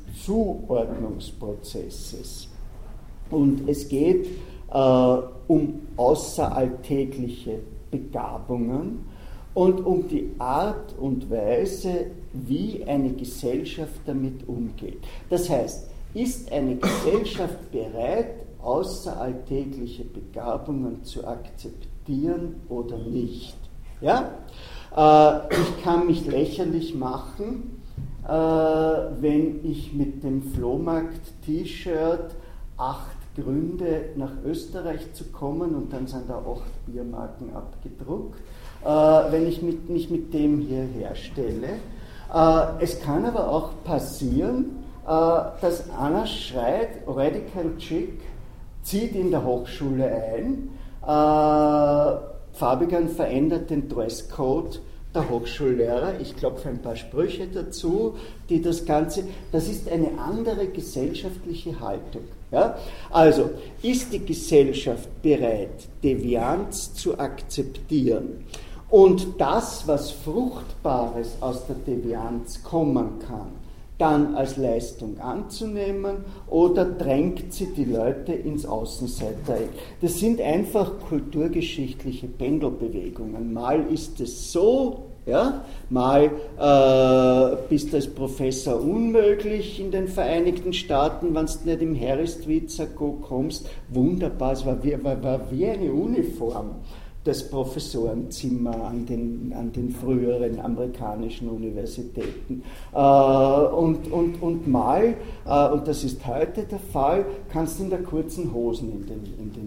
Zuordnungsprozesses. Und es geht äh, um außeralltägliche Begabungen und um die Art und Weise, wie eine Gesellschaft damit umgeht. Das heißt, ist eine Gesellschaft bereit, außeralltägliche Begabungen zu akzeptieren oder nicht? Ja? Äh, ich kann mich lächerlich machen, äh, wenn ich mit dem Flohmarkt-T-Shirt acht Gründe nach Österreich zu kommen, und dann sind da acht Biermarken abgedruckt, äh, wenn ich mit, mich mit dem hier herstelle. Äh, es kann aber auch passieren, äh, dass einer schreit, Radical Chick, zieht in der Hochschule ein, äh, Fabian verändert den Dresscode der Hochschullehrer, ich klopfe ein paar Sprüche dazu, die das Ganze, das ist eine andere gesellschaftliche Haltung. Ja? Also, ist die Gesellschaft bereit, Devianz zu akzeptieren und das, was Fruchtbares aus der Devianz kommen kann, dann als Leistung anzunehmen, oder drängt sie die Leute ins Außenseitereck? Das sind einfach kulturgeschichtliche Pendelbewegungen. Mal ist es so, ja, mal äh, bist du als Professor unmöglich in den Vereinigten Staaten, wenn du nicht im Harris-Twitzer kommst. Wunderbar, es war wie, war, war wie eine Uniform. Das Professorenzimmer an den, an den früheren amerikanischen Universitäten. Äh, und, und, und mal, äh, und das ist heute der Fall, kannst du in der kurzen Hosen in den, in den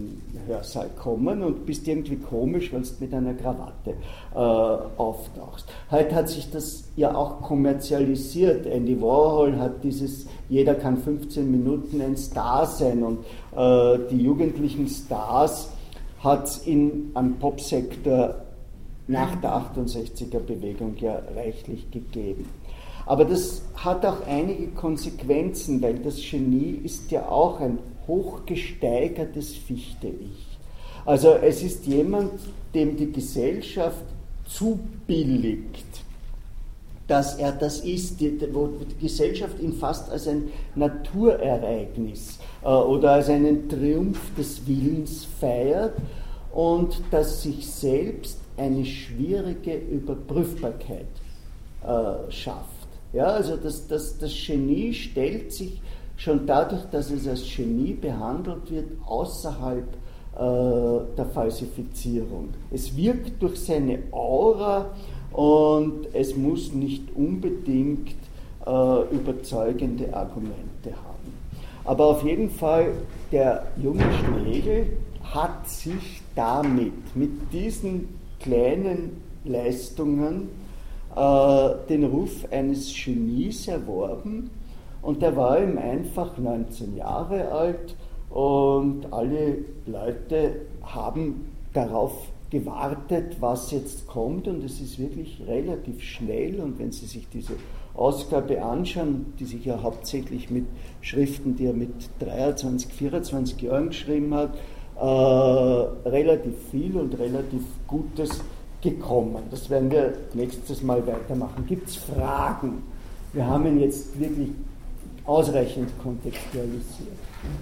Hörsaal kommen und bist irgendwie komisch, wenn du mit einer Krawatte äh, auftauchst. Heute hat sich das ja auch kommerzialisiert. Andy Warhol hat dieses, jeder kann fünfzehn Minuten ein Star sein, und äh, die jugendlichen Stars hat es am Popsektor nach der achtundsechziger-Bewegung ja reichlich gegeben. Aber das hat auch einige Konsequenzen, weil das Genie ist ja auch ein hochgesteigertes Fichte-Ich. Also es ist jemand, dem die Gesellschaft zubilligt, dass er das ist, wo die Gesellschaft ihn fast als ein Naturereignis äh, oder als einen Triumph des Willens feiert, und dass sich selbst eine schwierige Überprüfbarkeit äh, schafft. Ja, also das, das, das Genie stellt sich schon dadurch, dass es als Genie behandelt wird, außerhalb äh, der Falsifizierung. Es wirkt durch seine Aura, und es muss nicht unbedingt äh, überzeugende Argumente haben. Aber auf jeden Fall, der junge Schlegel hat sich damit, mit diesen kleinen Leistungen, äh, den Ruf eines Genies erworben, und der war ihm einfach neunzehn Jahre alt, und alle Leute haben darauf gewartet, was jetzt kommt, und es ist wirklich relativ schnell. Und wenn Sie sich diese Ausgabe anschauen, die sich ja hauptsächlich mit Schriften, die er mit dreiundzwanzig, vierundzwanzig Jahren geschrieben hat, äh, relativ viel und relativ Gutes gekommen. Das werden wir nächstes Mal weitermachen. Gibt es Fragen? Wir haben ihn jetzt wirklich ausreichend kontextualisiert.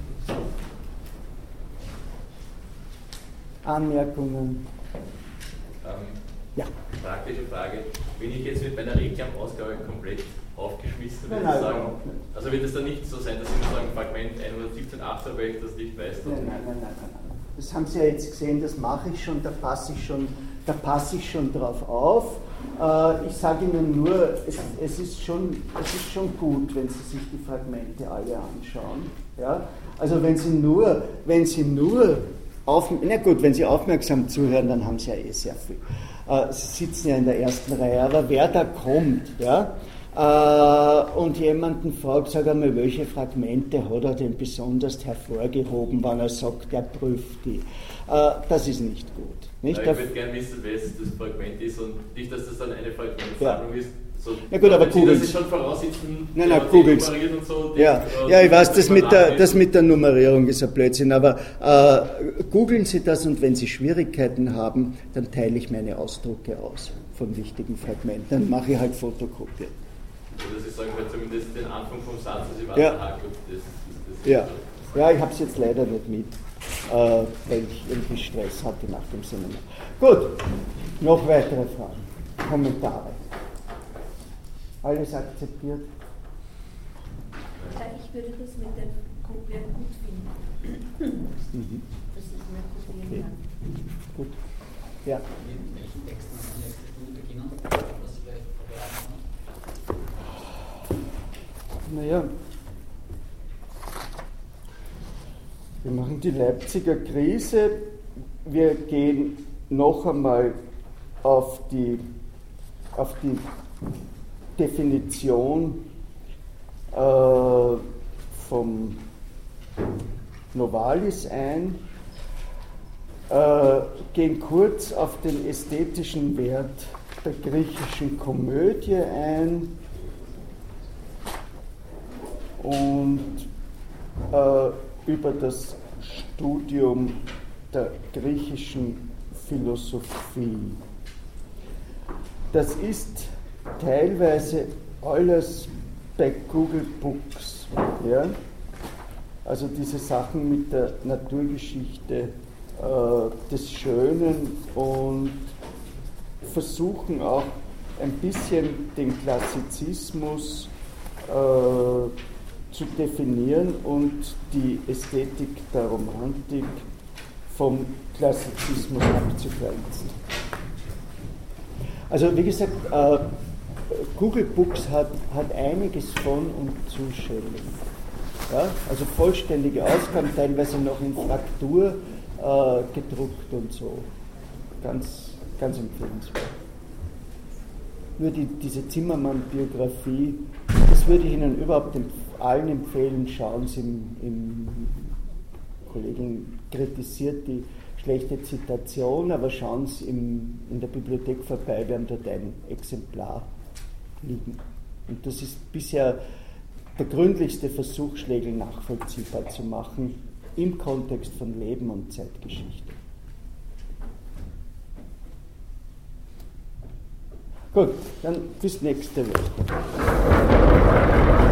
Anmerkungen? Ähm, ja. Praktische Frage. Wenn ich jetzt mit meiner Reklamausgabe komplett aufgeschmissen werde, nein, sagen, nein. also wird es dann nicht so sein, dass Sie mir sagen, Fragment hundertsiebzehn Punkt acht, weil ich das nicht weiß? Nein, nein, nein, nein, nein. Das haben Sie ja jetzt gesehen, das mache ich schon, da passe ich schon, da passe ich schon drauf auf. Äh, ich sage Ihnen nur, es, es, ist schon, es ist schon gut, wenn Sie sich die Fragmente alle anschauen. Ja? Also wenn Sie nur, wenn Sie nur auf, na gut, wenn Sie aufmerksam zuhören, dann haben Sie ja eh sehr viel. Äh, Sie sitzen ja in der ersten Reihe, aber wer da kommt, ja, äh, und jemanden fragt, sag einmal, welche Fragmente hat er denn besonders hervorgehoben, wenn er sagt, er prüft die. Äh, das ist nicht gut. Nicht? Ja, ich würde gerne wissen, wer das Fragment ist, und nicht, dass das dann eine Fragmentsammlung ja. ist. So, ja gut, aber googeln Sie Sie schon voraussitzen, nein, nein, googeln Sie. So, ja, die, ja, äh, ich weiß, das mit, der, das mit der Nummerierung ist ein Blödsinn, aber äh, googeln Sie das, und wenn Sie Schwierigkeiten haben, dann teile ich meine Ausdrucke aus von wichtigen Fragmenten. Dann mache ich halt Fotokopien. Also, dass ich sagen kann, zumindest den Anfang vom Satz, dass ich weiß, ja. aha, gut, das, das, das ja. ja, ich habe es jetzt leider nicht mit, äh, weil ich irgendwie Stress hatte nach dem Seminar. Gut, noch weitere Fragen, Kommentare. Alles akzeptiert? Ja, ich würde das mit den Kopieren gut finden. Mhm. Dass ich mir kopieren Okay. kann. Gut. Ja. Mit welchen Texten haben Sie nächste Stunde beginnen? Was Sie vielleicht verwerten? Naja, wir machen die Leipziger Krise. Wir gehen noch einmal auf die, auf die Definition äh, vom Novalis ein, äh, gehen kurz auf den ästhetischen Wert der griechischen Komödie ein und äh, über das Studium der griechischen Philosophie. Das ist teilweise alles bei Google Books. Ja? Also diese Sachen mit der Naturgeschichte äh, des Schönen, und versuchen auch ein bisschen den Klassizismus äh, zu definieren und die Ästhetik der Romantik vom Klassizismus abzugrenzen. Also wie gesagt, äh, Google Books hat, hat einiges von und zu Schelling. Ja? Also vollständige Ausgaben, teilweise noch in Fraktur, äh, gedruckt und so. Ganz, ganz empfehlenswert. Nur die, diese Zimmermann-Biografie, das würde ich Ihnen überhaupt allen empfehlen. Schauen Sie, im, im Kollegin kritisiert die schlechte Zitation, aber schauen Sie im, in der Bibliothek vorbei, wir haben dort ein Exemplar liegen. Und das ist bisher der gründlichste Versuch, Schlegel nachvollziehbar zu machen im Kontext von Leben und Zeitgeschichte. Gut, dann bis nächste Woche.